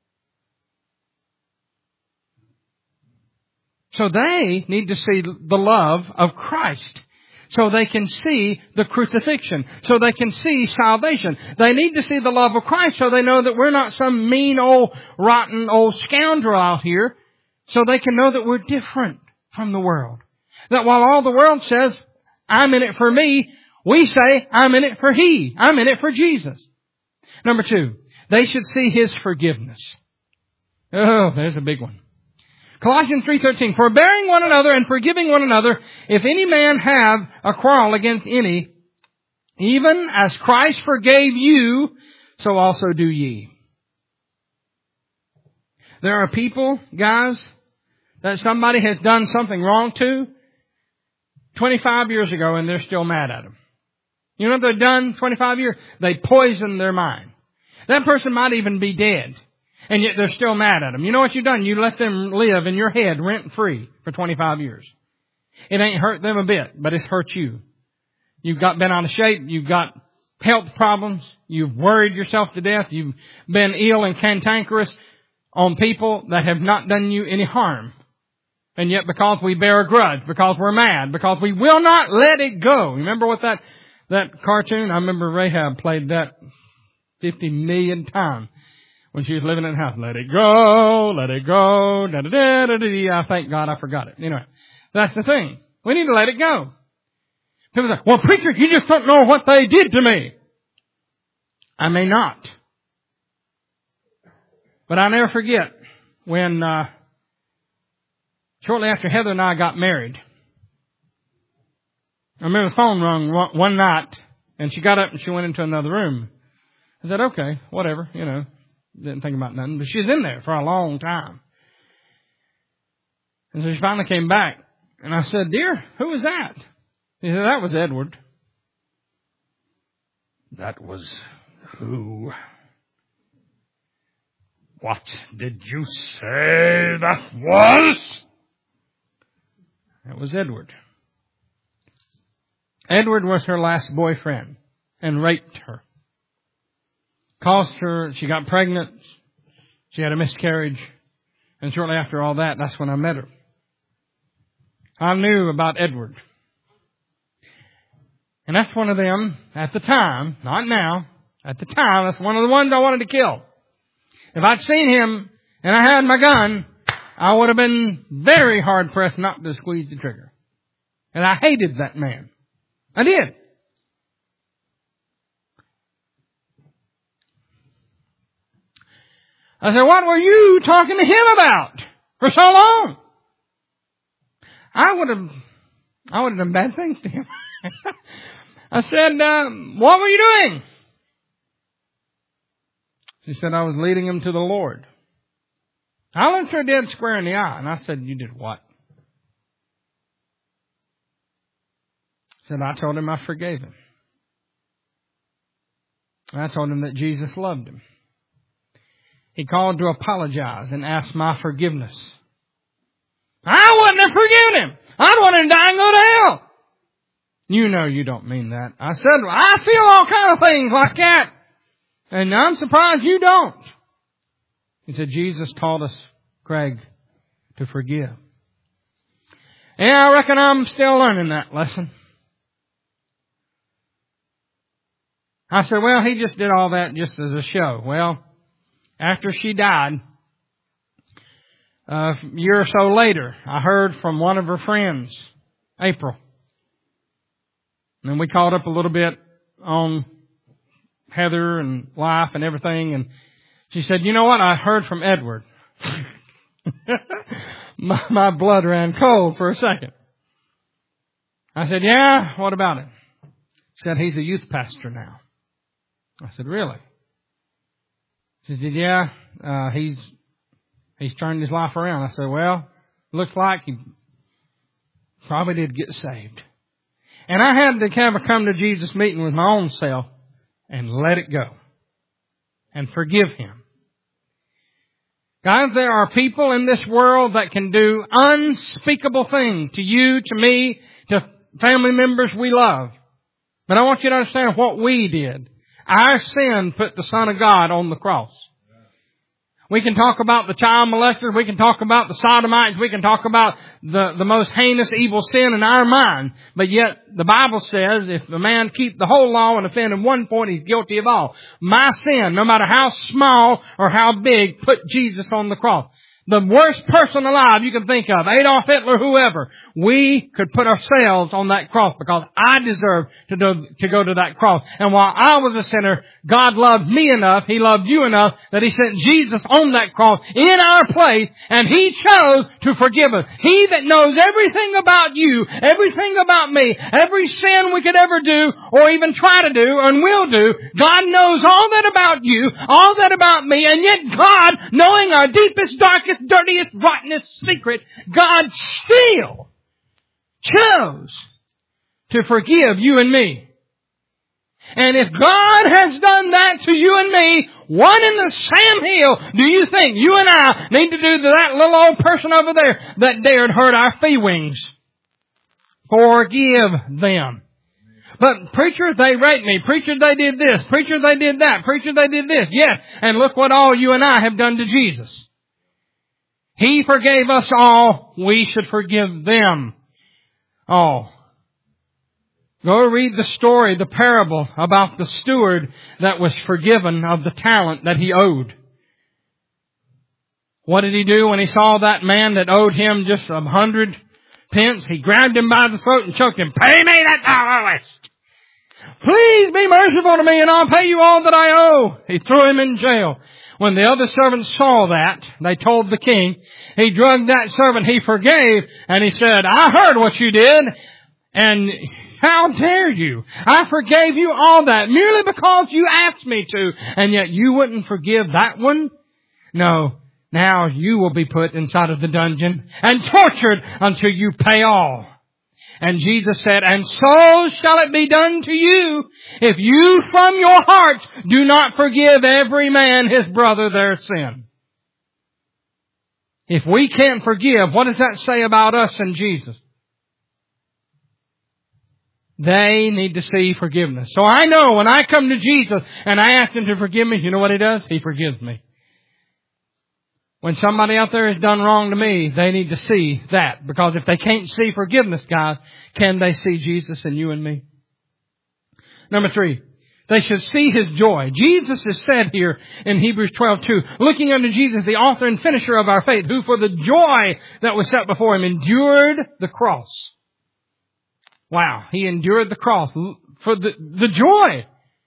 So they need to see the love of Christ. So they can see the crucifixion. So they can see salvation. They need to see the love of Christ so they know that we're not some mean old, rotten old scoundrel out here. So they can know that we're different from the world. That while all the world says, I'm in it for me, we say, I'm in it for He. I'm in it for Jesus. Number two, they should see His forgiveness. Oh, there's a big one. Colossians three thirteen, forbearing one another and forgiving one another, if any man have a quarrel against any, even as Christ forgave you, so also do ye. There are people, guys, that somebody has done something wrong to twenty-five years ago and they're still mad at them. You know what they've done twenty-five years? They poisoned their mind. That person might even be dead. And yet they're still mad at them. You know what you've done? You let them live in your head rent-free for twenty-five years. It ain't hurt them a bit, but it's hurt you. You've got been out of shape. You've got health problems. You've worried yourself to death. You've been ill and cantankerous on people that have not done you any harm. And yet because we bear a grudge, because we're mad, because we will not let it go. Remember what that, that cartoon? I remember Rahab played that fifty million times. When she was living in the house, let it go, let it go, da da da da da. I thank God I forgot it. Anyway, that's the thing. We need to let it go. People say, well, preacher, you just don't know what they did to me. I may not. But I'll never forget when, uh, shortly after Heather and I got married, I remember the phone rang one, one night, and she got up and she went into another room. I said, okay, whatever, you know. Didn't think about nothing, but she was in there for a long time. And so she finally came back, and I said, dear, who was that? He said, that was Edward. That was who? What did you say that was? That was Edward. Edward was her last boyfriend and raped her. Caused her, she got pregnant, she had a miscarriage, and shortly after all that, that's when I met her. I knew about Edward. And that's one of them, at the time, not now, at the time, that's one of the ones I wanted to kill. If I'd seen him and I had my gun, I would have been very hard pressed not to squeeze the trigger. And I hated that man. I did. I said, what were you talking to him about for so long? I would have, I would have done bad things to him. I said, um, what were you doing? She said, I was leading him to the Lord. I looked her dead square in the eye, and I said, you did what? She said, I told him I forgave him. And I told him that Jesus loved him. He called to apologize and ask my forgiveness. I wouldn't have forgiven him. I'd want him to die and go to hell. You know you don't mean that. I said, well, I feel all kind of things like that. And I'm surprised you don't. He said, Jesus taught us, Craig, to forgive. And I reckon I'm still learning that lesson. I said, well, he just did all that just as a show. Well, after she died, a year or so later, I heard from one of her friends, April. And we caught up a little bit on Heather and life and everything. And she said, you know what? I heard from Edward. my, my blood ran cold for a second. I said, yeah, what about it? She said, he's a youth pastor now. I said, really? She said, yeah, uh, he's, he's turned his life around. I said, well, looks like he probably did get saved. And I had to have a come to Jesus meeting with my own self and let it go and forgive him. Guys, there are people in this world that can do unspeakable things to you, to me, to family members we love. But I want you to understand what we did. Our sin put the Son of God on the cross. We can talk about the child molesters. We can talk about the sodomites. We can talk about the, the most heinous evil sin in our mind. But yet the Bible says if a man keep the whole law and offend in one point, he's guilty of all. My sin, no matter how small or how big, put Jesus on the cross. The worst person alive you can think of, Adolf Hitler, whoever, we could put ourselves on that cross because I deserve to, do, to go to that cross. And while I was a sinner, God loved me enough, He loved you enough, that He sent Jesus on that cross in our place, and He chose to forgive us. He that knows everything about you, everything about me, every sin we could ever do, or even try to do, and will do, God knows all that about you, all that about me, and yet God, knowing our deepest, darkest, dirtiest, rottenest secret, God still chose to forgive you and me. And if God has done that to you and me, one in the Sam Hill, do you think you and I need to do to that little old person over there that dared hurt our feelings? Forgive them. But preacher, they raped me. Preacher, they did this. Preacher, they did that. Preacher, they did this. Yes. And look what all you and I have done to Jesus. He forgave us all. We should forgive them all. Go read the story, the parable about the steward that was forgiven of the talent that he owed. What did he do when he saw that man that owed him just a hundred pence? He grabbed him by the throat and choked him. Pay me that thou owest. Please be merciful to me and I'll pay you all that I owe. He threw him in jail. When the other servants saw that, they told the king. He drugged that servant he forgave, and he said, I heard what you did, and how dare you? I forgave you all that merely because you asked me to, and yet you wouldn't forgive that one? No, now you will be put inside of the dungeon and tortured until you pay all. And Jesus said, and so shall it be done to you if you from your hearts do not forgive every man his brother their sin. If we can't forgive, what does that say about us and Jesus? They need to see forgiveness. So I know when I come to Jesus and I ask Him to forgive me, you know what He does? He forgives me. When somebody out there has done wrong to me, they need to see that. Because if they can't see forgiveness, guys, can they see Jesus in you and me? Number three, they should see His joy. Jesus is said here in Hebrews twelve two, looking unto Jesus, the author and finisher of our faith, who for the joy that was set before Him endured the cross. Wow, He endured the cross for the, the joy.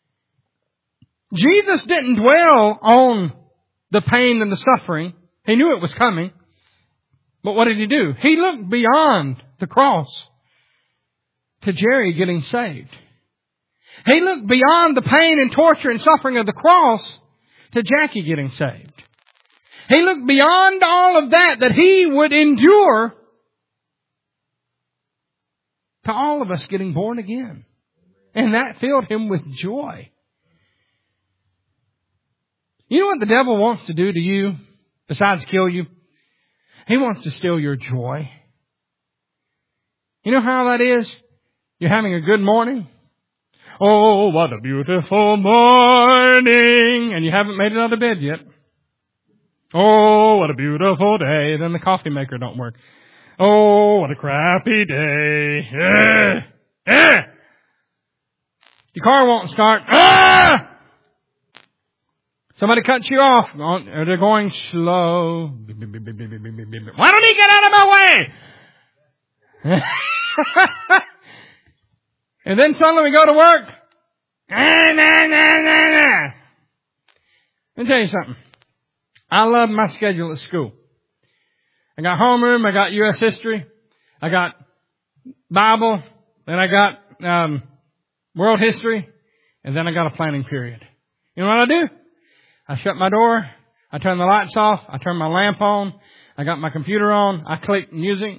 Jesus didn't dwell on the pain and the suffering. He knew it was coming. But what did He do? He looked beyond the cross to Jerry getting saved. He looked beyond the pain and torture and suffering of the cross to Jackie getting saved. He looked beyond all of that that He would endure to all of us getting born again. And that filled Him with joy. You know what the devil wants to do to you besides kill you? He wants to steal your joy. You know how that is? You're having a good morning. Oh, what a beautiful morning. And you haven't made it out of bed yet. Oh, what a beautiful day. Then the coffee maker don't work. Oh, what a crappy day. Eh, eh. Your car won't start. Ah! Somebody cuts you off. They're going slow. Why don't he get out of my way? And then suddenly we go to work. Nah, nah, nah, nah, nah. Let me tell you something. I love my schedule at school. I got homeroom, I got U S history, I got Bible, then I got um, world history, and then I got a planning period. You know what I do? I shut my door, I turn the lights off, I turn my lamp on, I got my computer on, I click music,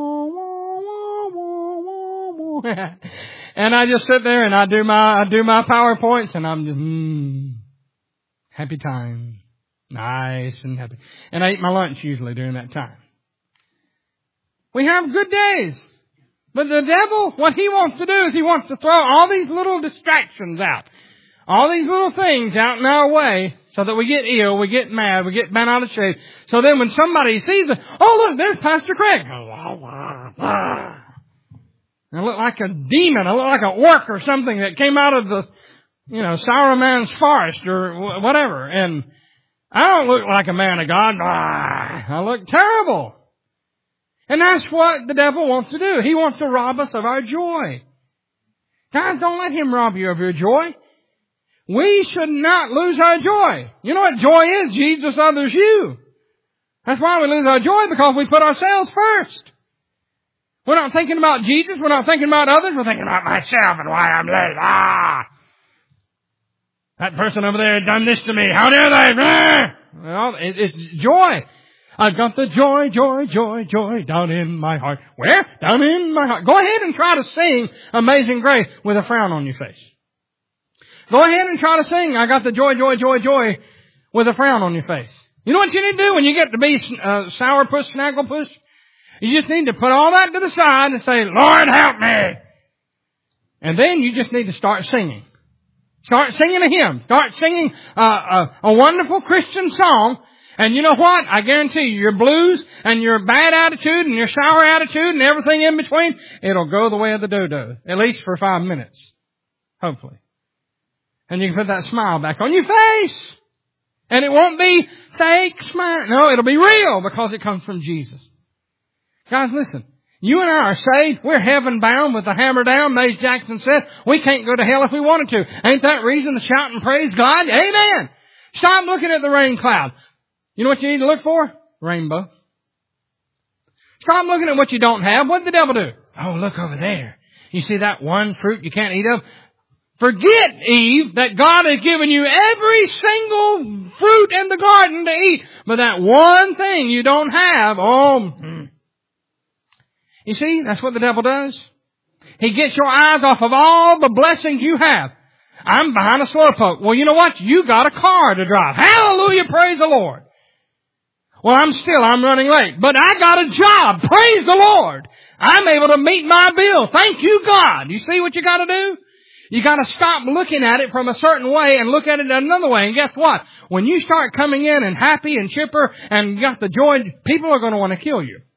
and I just sit there and I do my I do my PowerPoints, and I'm just mm, happy time, nice and happy, and I eat my lunch usually during that time. We have good days. But the devil, what he wants to do is he wants to throw all these little distractions out. All these little things out in our way so that we get ill, we get mad, we get bent out of shape. So then when somebody sees it, oh look, there's Pastor Craig. I look like a demon. I look like an orc or something that came out of the, you know, Sauron's forest or whatever. And I don't look like a man of God. I look terrible. And that's what the devil wants to do. He wants to rob us of our joy. Guys, don't let him rob you of your joy. We should not lose our joy. You know what joy is? Jesus, others, you. That's why we lose our joy, because we put ourselves first. We're not thinking about Jesus. We're not thinking about others. We're thinking about myself and why I'm late. Ah! That person over there done this to me. How dare they? Well, it's joy. I've got the joy, joy, joy, joy down in my heart. Where? Down in my heart. Go ahead and try to sing Amazing Grace with a frown on your face. Go ahead and try to sing I got the joy, joy, joy, joy with a frown on your face. You know what you need to do when you get to be uh, sourpuss, snagglepuss? You just need to put all that to the side and say, Lord, help me. And then you just need to start singing. Start singing a hymn. Start singing uh, a, a wonderful Christian song. And you know what? I guarantee you, your blues and your bad attitude and your sour attitude and everything in between, it'll go the way of the dodo. At least for five minutes. Hopefully. And you can put that smile back on your face. And it won't be fake smile. No, it'll be real because it comes from Jesus. Guys, listen. You and I are saved. We're heaven bound with the hammer down. Mays Jackson said, we can't go to hell if we wanted to. Ain't that reason to shout and praise God? Amen. Stop looking at the rain cloud. You know what you need to look for? Rainbow. Stop looking at what you don't have. What did the devil do? Oh, look over there. You see that one fruit you can't eat of? Forget, Eve, that God has given you every single fruit in the garden to eat. But that one thing you don't have, oh. You see, that's what the devil does. He gets your eyes off of all the blessings you have. I'm behind a slowpoke. Well, you know what? You got a car to drive. Hallelujah, praise the Lord. Well, I'm still, I'm running late. But I got a job. Praise the Lord. I'm able to meet my bill. Thank you, God. You see what you got to do? You got to stop looking at it from a certain way and look at it another way. And guess what? When you start coming in and happy and chipper and got the joy, people are going to want to kill you.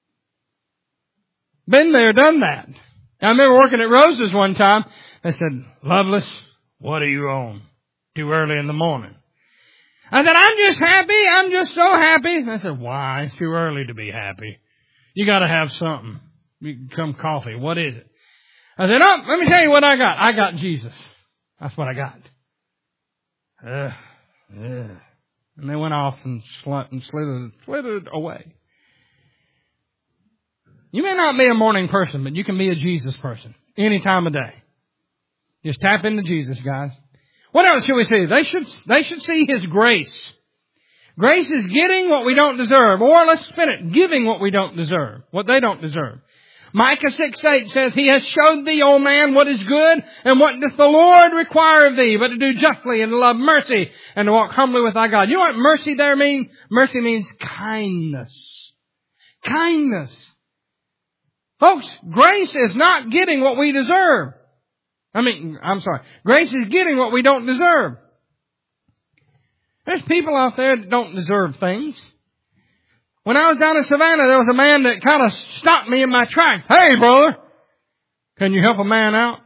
Been there, done that. I remember working at Rose's one time. They said, Lovelace, what are you on? Too early in the morning. I said, I'm just happy. I'm just so happy. And I said, why? It's too early to be happy. You got to have something. Come coffee. What is it? I said, oh, let me tell you what I got. I got Jesus. That's what I got. Uh, yeah. And they went off and, sl- and slithered, slithered away. You may not be a morning person, but you can be a Jesus person any time of day. Just tap into Jesus, guys. What else should we see? They should, they should see His grace. Grace is getting what we don't deserve. Or let's spin it, giving what we don't deserve, what they don't deserve. Micah six eight says, He has showed thee, O man, what is good, and what doth the Lord require of thee, but to do justly and to love mercy and to walk humbly with thy God. You know what mercy there means? Mercy means kindness. Kindness. Folks, grace is not getting what we deserve. I mean, I'm sorry. Grace is getting what we don't deserve. There's people out there that don't deserve things. When I was down in Savannah, there was a man that kind of stopped me in my tracks. Hey, brother, can you help a man out?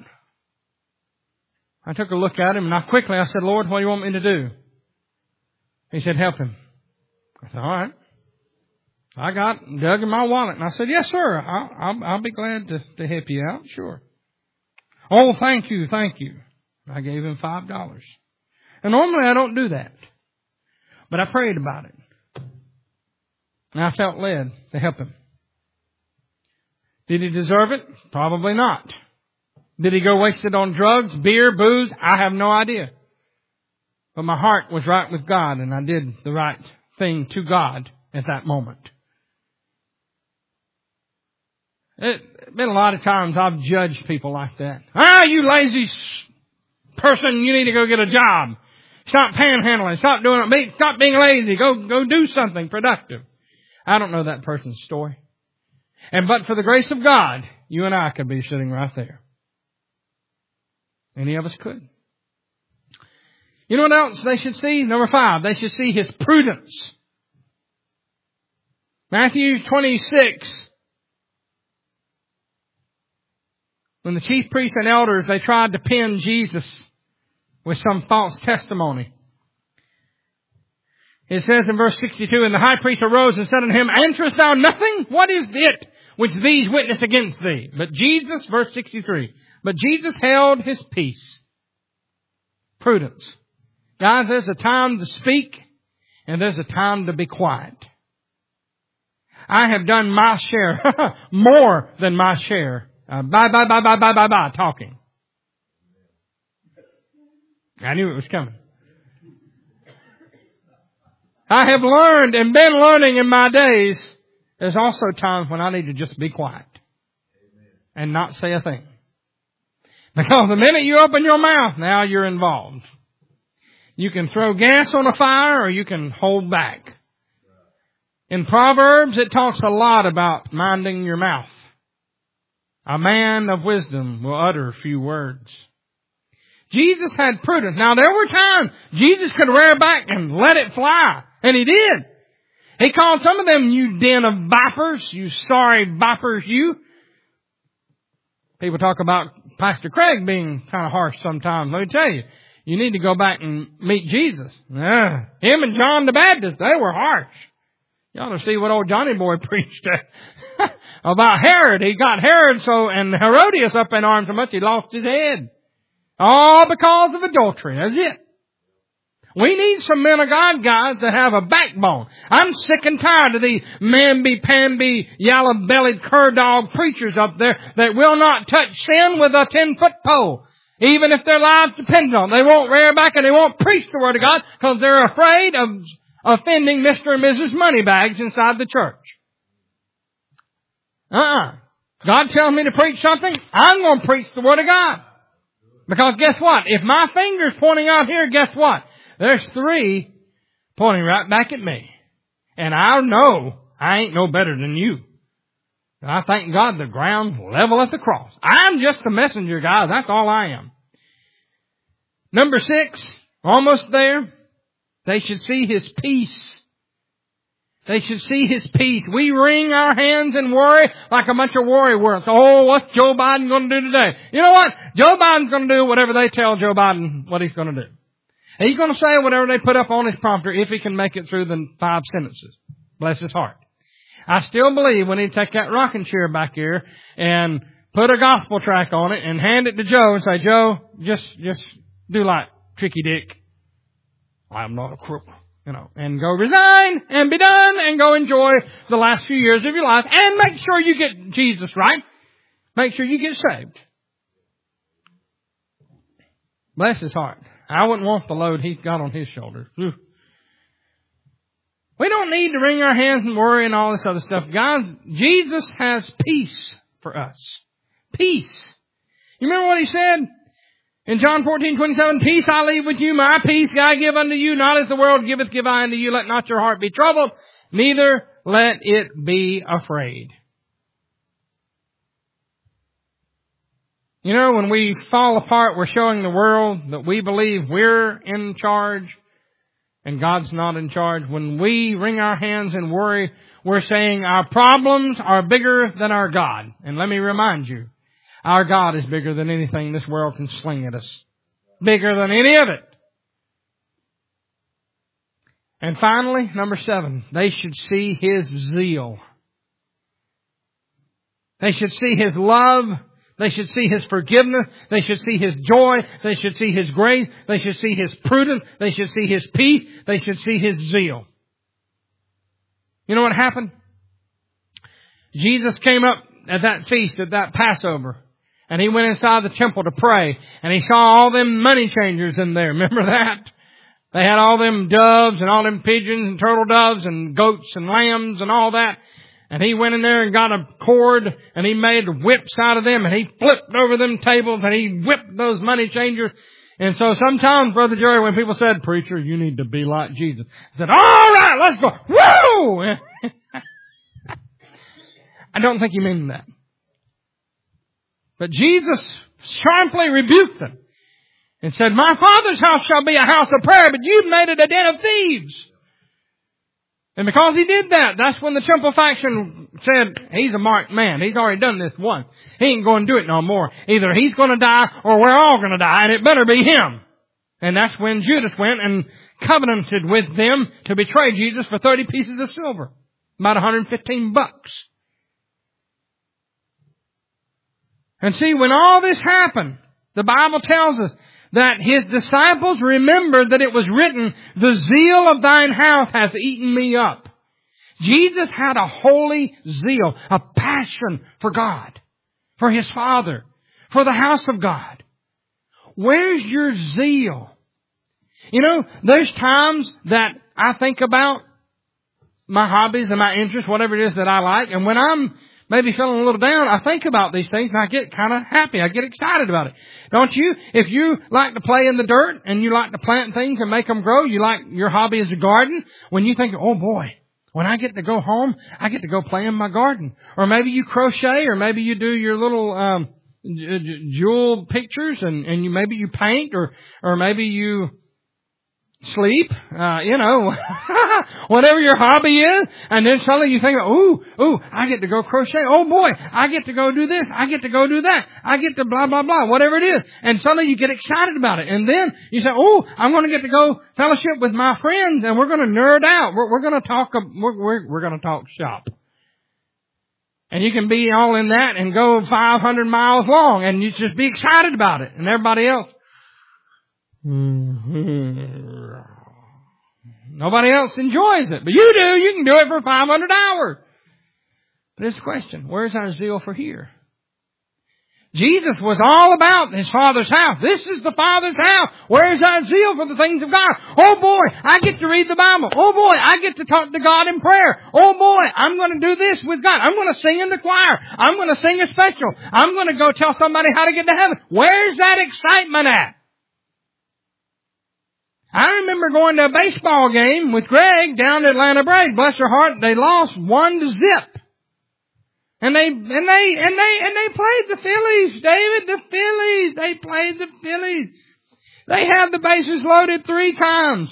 I took a look at him, and I quickly I said, Lord, what do you want me to do? He said, help him. I said, all right. I got dug in my wallet, and I said, yes, sir. I'll, I'll, I'll be glad to, to help you out. Sure. Oh, thank you, thank you. I gave him five dollars. And normally I don't do that. But I prayed about it. And I felt led to help him. Did he deserve it? Probably not. Did he go wasted on drugs, beer, booze? I have no idea. But my heart was right with God, and I did the right thing to God at that moment. It been a lot of times I've judged people like that. Ah, you lazy person, you need to go get a job. Stop panhandling. Stop doing it. Stop being lazy. Go, go do something productive. I don't know that person's story. And but for the grace of God, you and I could be sitting right there. Any of us could. You know what else they should see? Number five, they should see His prudence. Matthew twenty-six. When the chief priests and elders, they tried to pin Jesus with some false testimony. It says in verse sixty-two, and the high priest arose and said unto him, answerest thou nothing? What is it which these witness against thee? But Jesus, verse sixty-three, but Jesus held His peace. Prudence. Guys, there's a time to speak and there's a time to be quiet. I have done my share, more than my share. Uh, bye, bye, bye, bye, bye, bye, bye, talking. I knew it was coming. I have learned and been learning in my days. There's also times when I need to just be quiet and not say a thing. Because the minute you open your mouth, now you're involved. You can throw gas on a fire or you can hold back. In Proverbs, it talks a lot about minding your mouth. A man of wisdom will utter few words. Jesus had prudence. Now, there were times Jesus could rear back and let it fly. And He did. He called some of them, you den of vipers, you sorry vipers, you. People talk about Pastor Craig being kind of harsh sometimes. Let me tell you, you need to go back and meet Jesus. Uh, him and John the Baptist, they were harsh. You ought to see what old Johnny Boy preached about Herod. He got Herod so, and Herodias up in arms so much he lost his head. All because of adultery. That's it. We need some men of God, guys, that have a backbone. I'm sick and tired of these mamby-pamby, yellow-bellied cur-dog preachers up there that will not touch sin with a ten-foot pole. Even if their lives depend on it. They won't rear back and they won't preach the Word of God because they're afraid of offending Mister and Missus Moneybags inside the church. Uh-uh. God tells me to preach something, I'm going to preach the Word of God. Because guess what? If my finger's pointing out here, guess what? There's three pointing right back at me. And I know I ain't no better than you. I thank God the ground's level at the cross. I'm just a messenger, guys. That's all I am. Number six, almost there. They should see His peace. They should see His peace. We wring our hands and worry like a bunch of worrywurts. Oh, what's Joe Biden going to do today? You know what? Joe Biden's going to do whatever they tell Joe Biden what he's going to do. He's going to say whatever they put up on his prompter if he can make it through the five sentences. Bless his heart. I still believe we need to take that rocking chair back here and put a gospel track on it and hand it to Joe and say, Joe, just, just do like Tricky Dick. I'm not a crook, you know, and go resign and be done and go enjoy the last few years of your life and make sure you get Jesus right. Make sure you get saved. Bless his heart. I wouldn't want the load he's got on his shoulders. Ooh. We don't need to wring our hands and worry and all this other stuff. Guys, Jesus has peace for us. Peace. You remember what He said? In John fourteen twenty-seven, peace I leave with you, my peace I give unto you, not as the world giveth give I unto you. Let not your heart be troubled, neither let it be afraid. You know, when we fall apart, we're showing the world that we believe we're in charge and God's not in charge. When we wring our hands and worry, we're saying our problems are bigger than our God. And let me remind you, our God is bigger than anything this world can sling at us. Bigger than any of it. And finally, number seven, they should see His zeal. They should see His love. They should see His forgiveness. They should see His joy. They should see His grace. They should see His prudence. They should see His peace. They should see His zeal. You know what happened? Jesus came up at that feast, at that Passover, and He went inside the temple to pray, and He saw all them money changers in there. Remember that? They had all them doves and all them pigeons and turtle doves and goats and lambs and all that. And He went in there and got a cord and He made whips out of them and He flipped over them tables and He whipped those money changers. And so sometimes, Brother Jerry, when people said, preacher, you need to be like Jesus, I said, all right, let's go. Woo! I don't think He meant that. But Jesus sharply rebuked them and said, my Father's house shall be a house of prayer, but you've made it a den of thieves. And because He did that, that's when the temple faction said, he's a marked man. He's already done this once. He ain't going to do it no more. Either he's going to die or we're all going to die, and it better be him. And that's when Judas went and covenanted with them to betray Jesus for thirty pieces of silver. About one hundred fifteen bucks. And see, when all this happened, the Bible tells us that His disciples remembered that it was written, the zeal of thine house hath eaten me up. Jesus had a holy zeal, a passion for God, for His Father, for the house of God. Where's your zeal? You know, there's times that I think about my hobbies and my interests, whatever it is that I like, and when I'm maybe feeling a little down, I think about these things and I get kind of happy. I get excited about it. Don't you? If you like to play in the dirt and you like to plant things and make them grow, you like your hobby is a garden, when you think, oh boy, when I get to go home, I get to go play in my garden. Or maybe you crochet, or maybe you do your little um jewel pictures and, and you maybe you paint, or, or maybe you sleep, uh, you know, whatever your hobby is, and then suddenly you think, ooh, ooh, I get to go crochet. Oh boy, I get to go do this. I get to go do that. I get to blah, blah, blah, whatever it is. And suddenly you get excited about it. And then you say, oh, I'm going to get to go fellowship with my friends and we're going to nerd out. We're, we're going to talk, we're, we're, we're going to talk shop. And you can be all in that and go five hundred miles long and you just be excited about it. And everybody else, nobody else enjoys it, but you do. You can do it for five hundred hours. But it's a question, where's our zeal for here? Jesus was all about His Father's house. This is the Father's house. Where's our zeal for the things of God? Oh boy, I get to read the Bible. Oh boy, I get to talk to God in prayer. Oh boy, I'm going to do this with God. I'm going to sing in the choir. I'm going to sing a special. I'm going to go tell somebody how to get to heaven. Where's that excitement at? I remember going to a baseball game with Greg down at Atlanta Braves. Bless her heart, they lost one to zip. And they, and they, and they, and they played the Phillies, David, the Phillies. They played the Phillies. They had the bases loaded three times.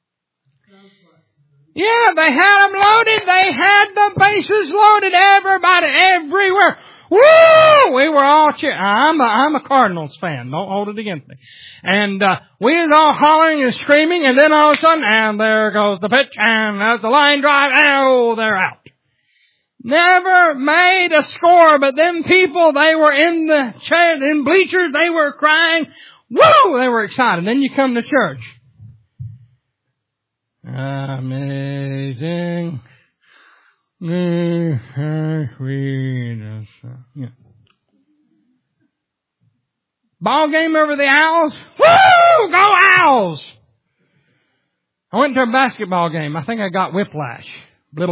Yeah, they had them loaded. They had the bases loaded. Everybody, everywhere. Woo! We were all cheering. I'm a, I'm a Cardinals fan. Don't hold it against me. And, uh, we was all hollering and screaming, and then all of a sudden, and there goes the pitch, and there's the line drive, and oh, they're out. Never made a score, but them people, they were in the chair, in bleachers, they were crying. Woo! They were excited. Then you come to church. Amazing. Yeah. Ball game over the Owls. Woo! Go Owls! I went to a basketball game. I think I got whiplash. Ah,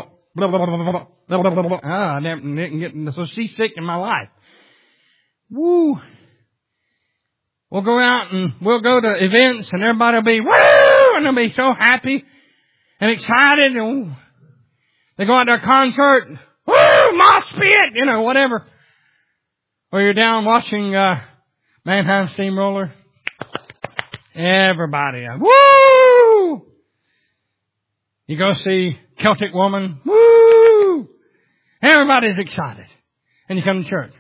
I never, didn't get so seasick in my life. Woo! We'll go out and we'll go to events and everybody will be woo! And they'll be so happy and excited. And they go out to a concert. Woo! Mosh pit! You know, whatever. Or you're down watching, uh, Mannheim Steamroller. Everybody. Uh, woo! You go see Celtic Woman. Woo! Everybody's excited. And you come to church.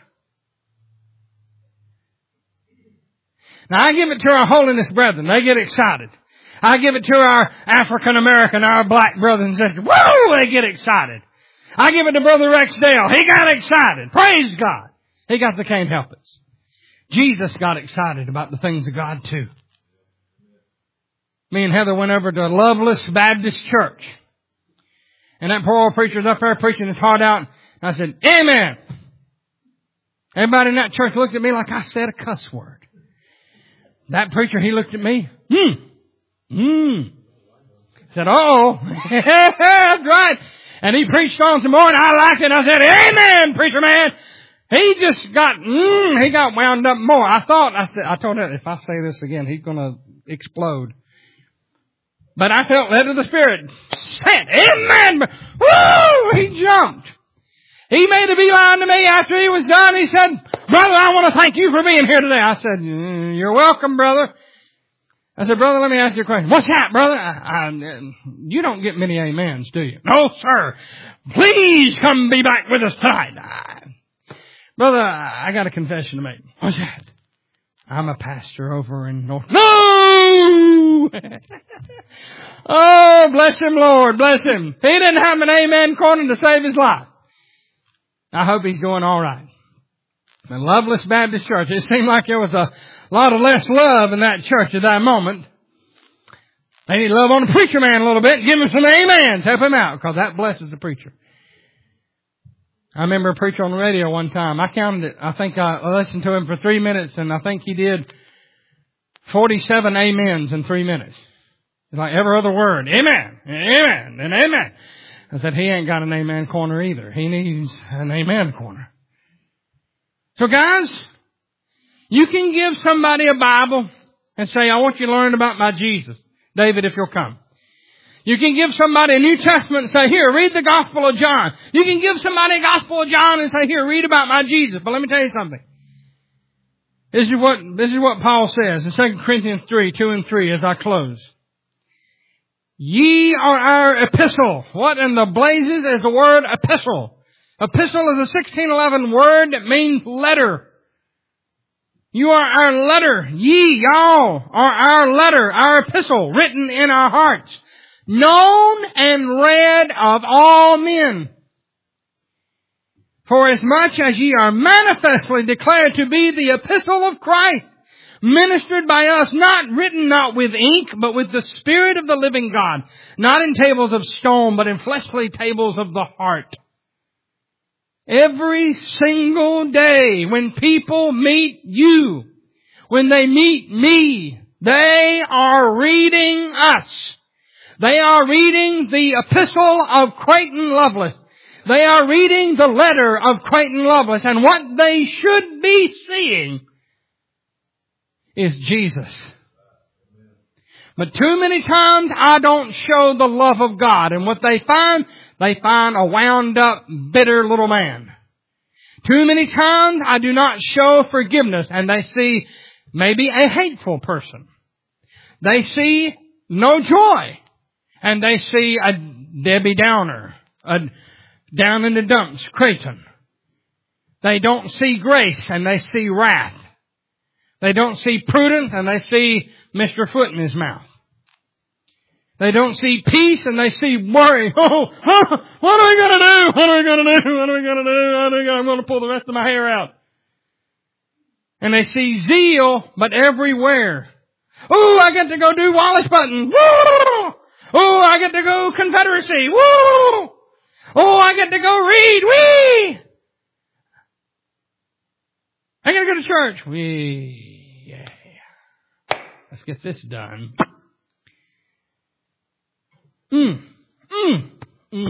Now I give it to our holiness brethren. They get excited. I give it to our African American, our black brothers and sisters. Woo! They get excited. I give it to Brother Rex Dale. He got excited. Praise God. He got the can't help it. Jesus got excited about the things of God too. Me and Heather went over to Loveless Baptist Church. And that poor old preacher's up there preaching his heart out. And I said, Amen. Everybody in that church looked at me like I said a cuss word. That preacher, he looked at me. Hmm. Hmm. Said, oh. That's right. And he preached on some more and I liked it. I said, Amen, preacher man. He just got, mm, he got wound up more. I thought, I said, I told him, if I say this again, he's going to explode. But I felt led of the Spirit. Said, Amen. Woo! He jumped. He made a beeline to me after he was done. He said, brother, I want to thank you for being here today. I said, you're welcome, brother. I said, brother, let me ask you a question. What's that, brother? I, I, you don't get many amens, do you? No, sir. Please come be back with us tonight. I, brother, I got a confession to make. What's that? I'm a pastor over in North... No! Oh, bless him, Lord. Bless him. He didn't have an amen corner to save his life. I hope he's doing all right. The Loveless Baptist Church. It seemed like there was a lot of less love in that church at that moment. They need love on the preacher man a little bit. Give him some amens. Help him out, because that blesses the preacher. I remember a preacher on the radio one time. I counted it. I think I listened to him for three minutes, and I think he did forty-seven amens in three minutes. It's like every other word. Amen. Amen. And amen. I said, he ain't got an amen corner either. He needs an amen corner. So guys, you can give somebody a Bible and say, I want you to learn about my Jesus. David, if you'll come. You can give somebody a New Testament and say, here, read the Gospel of John. You can give somebody a Gospel of John and say, here, read about my Jesus. But let me tell you something. This is what, this is what Paul says in Second Corinthians three, two and three as I close. Ye are our epistle. What in the blazes is the word epistle? Epistle is a sixteen eleven word that means letter. You are our letter. Ye, y'all, are our letter, our epistle, written in our hearts, known and read of all men. For as much as ye are manifestly declared to be the epistle of Christ, ministered by us, not written not with ink, but with the Spirit of the living God, not in tables of stone, but in fleshly tables of the heart. Every single day when people meet you, when they meet me, they are reading us. They are reading the epistle of Creighton Loveless. They are reading the letter of Creighton Loveless. And what they should be seeing is Jesus. But too many times I don't show the love of God. And what they find, they find a wound up, bitter little man. Too many times I do not show forgiveness, and they see maybe a hateful person. They see no joy, and they see a Debbie Downer, a down in the dumps Creighton. They don't see grace, and they see wrath. They don't see prudence, and they see Mister Foot in his mouth. They don't see peace, and they see worry. Oh, oh what are we going to do? What are we going to do? What are we going to do? What are we gonna, I'm going to pull the rest of my hair out. And they see zeal, but everywhere. Oh, I get to go do Wallace Button. Woo! Oh, I get to go Confederacy. Woo! Oh, I get to go read. Wee! I got to go to church. Wee! Yeah. Let's get this done. Mm. Mm. Mm.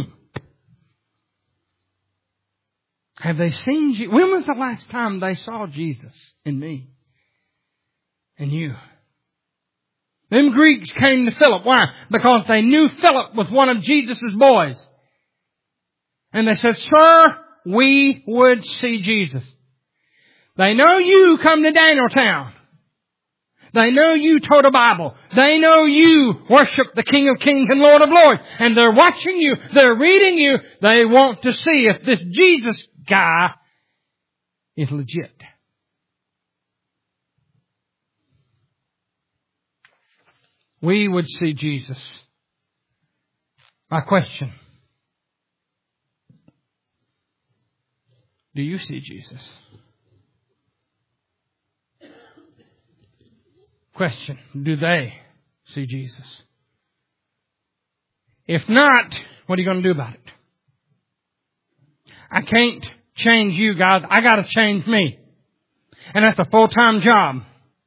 Have they seen Jesus? When was the last time they saw Jesus in me and you? Them Greeks came to Philip. Why? Because they knew Philip was one of Jesus' boys. And they said, Sir, we would see Jesus. They know you come to Danieltown. They know you taught a Bible. They know you worship the King of Kings and Lord of Lords. And they're watching you. They're reading you. They want to see if this Jesus guy is legit. We would see Jesus. My question. Do you see Jesus? Question. Do they see Jesus? If not, what are you going to do about it? I can't change you guys. I got to change me. And that's a full-time job.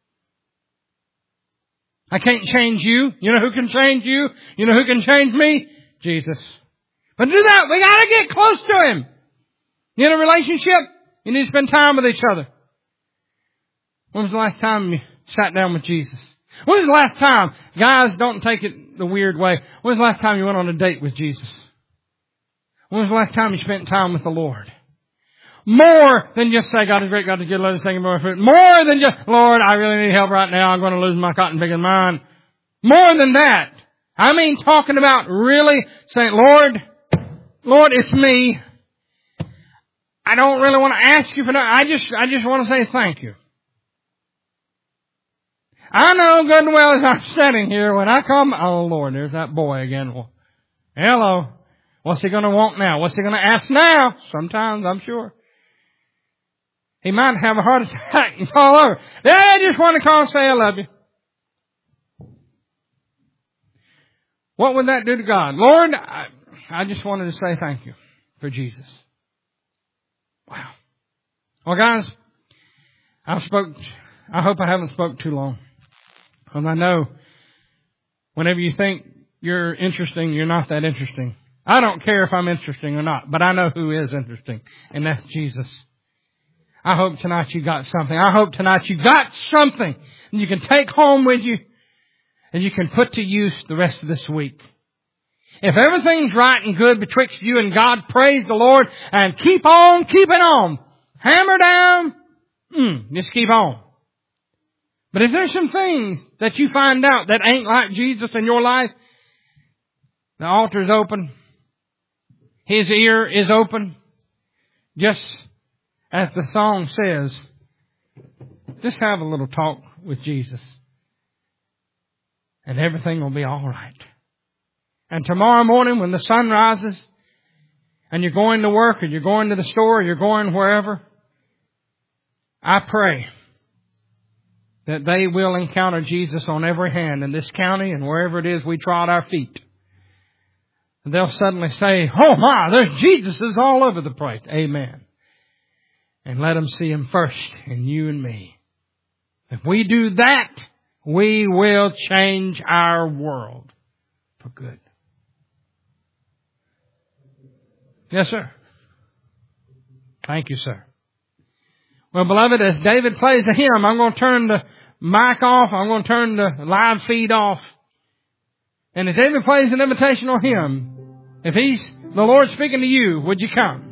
I can't change you. You know who can change you? You know who can change me? Jesus. But to do that, we got to get close to Him. You in a relationship? You need to spend time with each other. When was the last time you sat down with Jesus? When was the last time? Guys, don't take it the weird way. When was the last time you went on a date with Jesus? When was the last time you spent time with the Lord? More than just say, God is great, God is good, let us thank Him more for it. More than just, Lord, I really need help right now. I'm going to lose my cotton picking mind. More than that. I mean talking about really saying, Lord, Lord, it's me. I don't really want to ask you for that. I just, I just want to say thank you. I know good and well as I'm sitting here, when I come, oh Lord, there's that boy again. Well, hello. What's he going to want now? What's he going to ask now? Sometimes, I'm sure. He might have a heart attack and fall over. Yeah, I just want to call and say I love you. What would that do to God? Lord, I, I just wanted to say thank you for Jesus. Wow. Well, guys, I've spoke, I hope I haven't spoke too long. Because I know whenever you think you're interesting, you're not that interesting. I don't care if I'm interesting or not, but I know who is interesting, and that's Jesus. I hope tonight you got something. I hope tonight you got something that you can take home with you and you can put to use the rest of this week. If everything's right and good betwixt you and God, praise the Lord and keep on keeping on. Hammer down. Mm, just keep on. But if there's some things that you find out that ain't like Jesus in your life, the altar's open. His ear is open. Just as the song says, just have a little talk with Jesus. And everything will be all right. And tomorrow morning when the sun rises and you're going to work or you're going to the store or you're going wherever, I pray that they will encounter Jesus on every hand in this county and wherever it is we trod our feet. And they'll suddenly say, oh my, there's Jesuses all over the place. Amen. And let them see Him first in you and me. If we do that, we will change our world for good. Yes, sir. Thank you, sir. Well, beloved, as David plays a hymn, I'm going to turn the mic off. I'm going to turn the live feed off. And if David plays an invitational hymn, if he's the Lord speaking to you, would you come?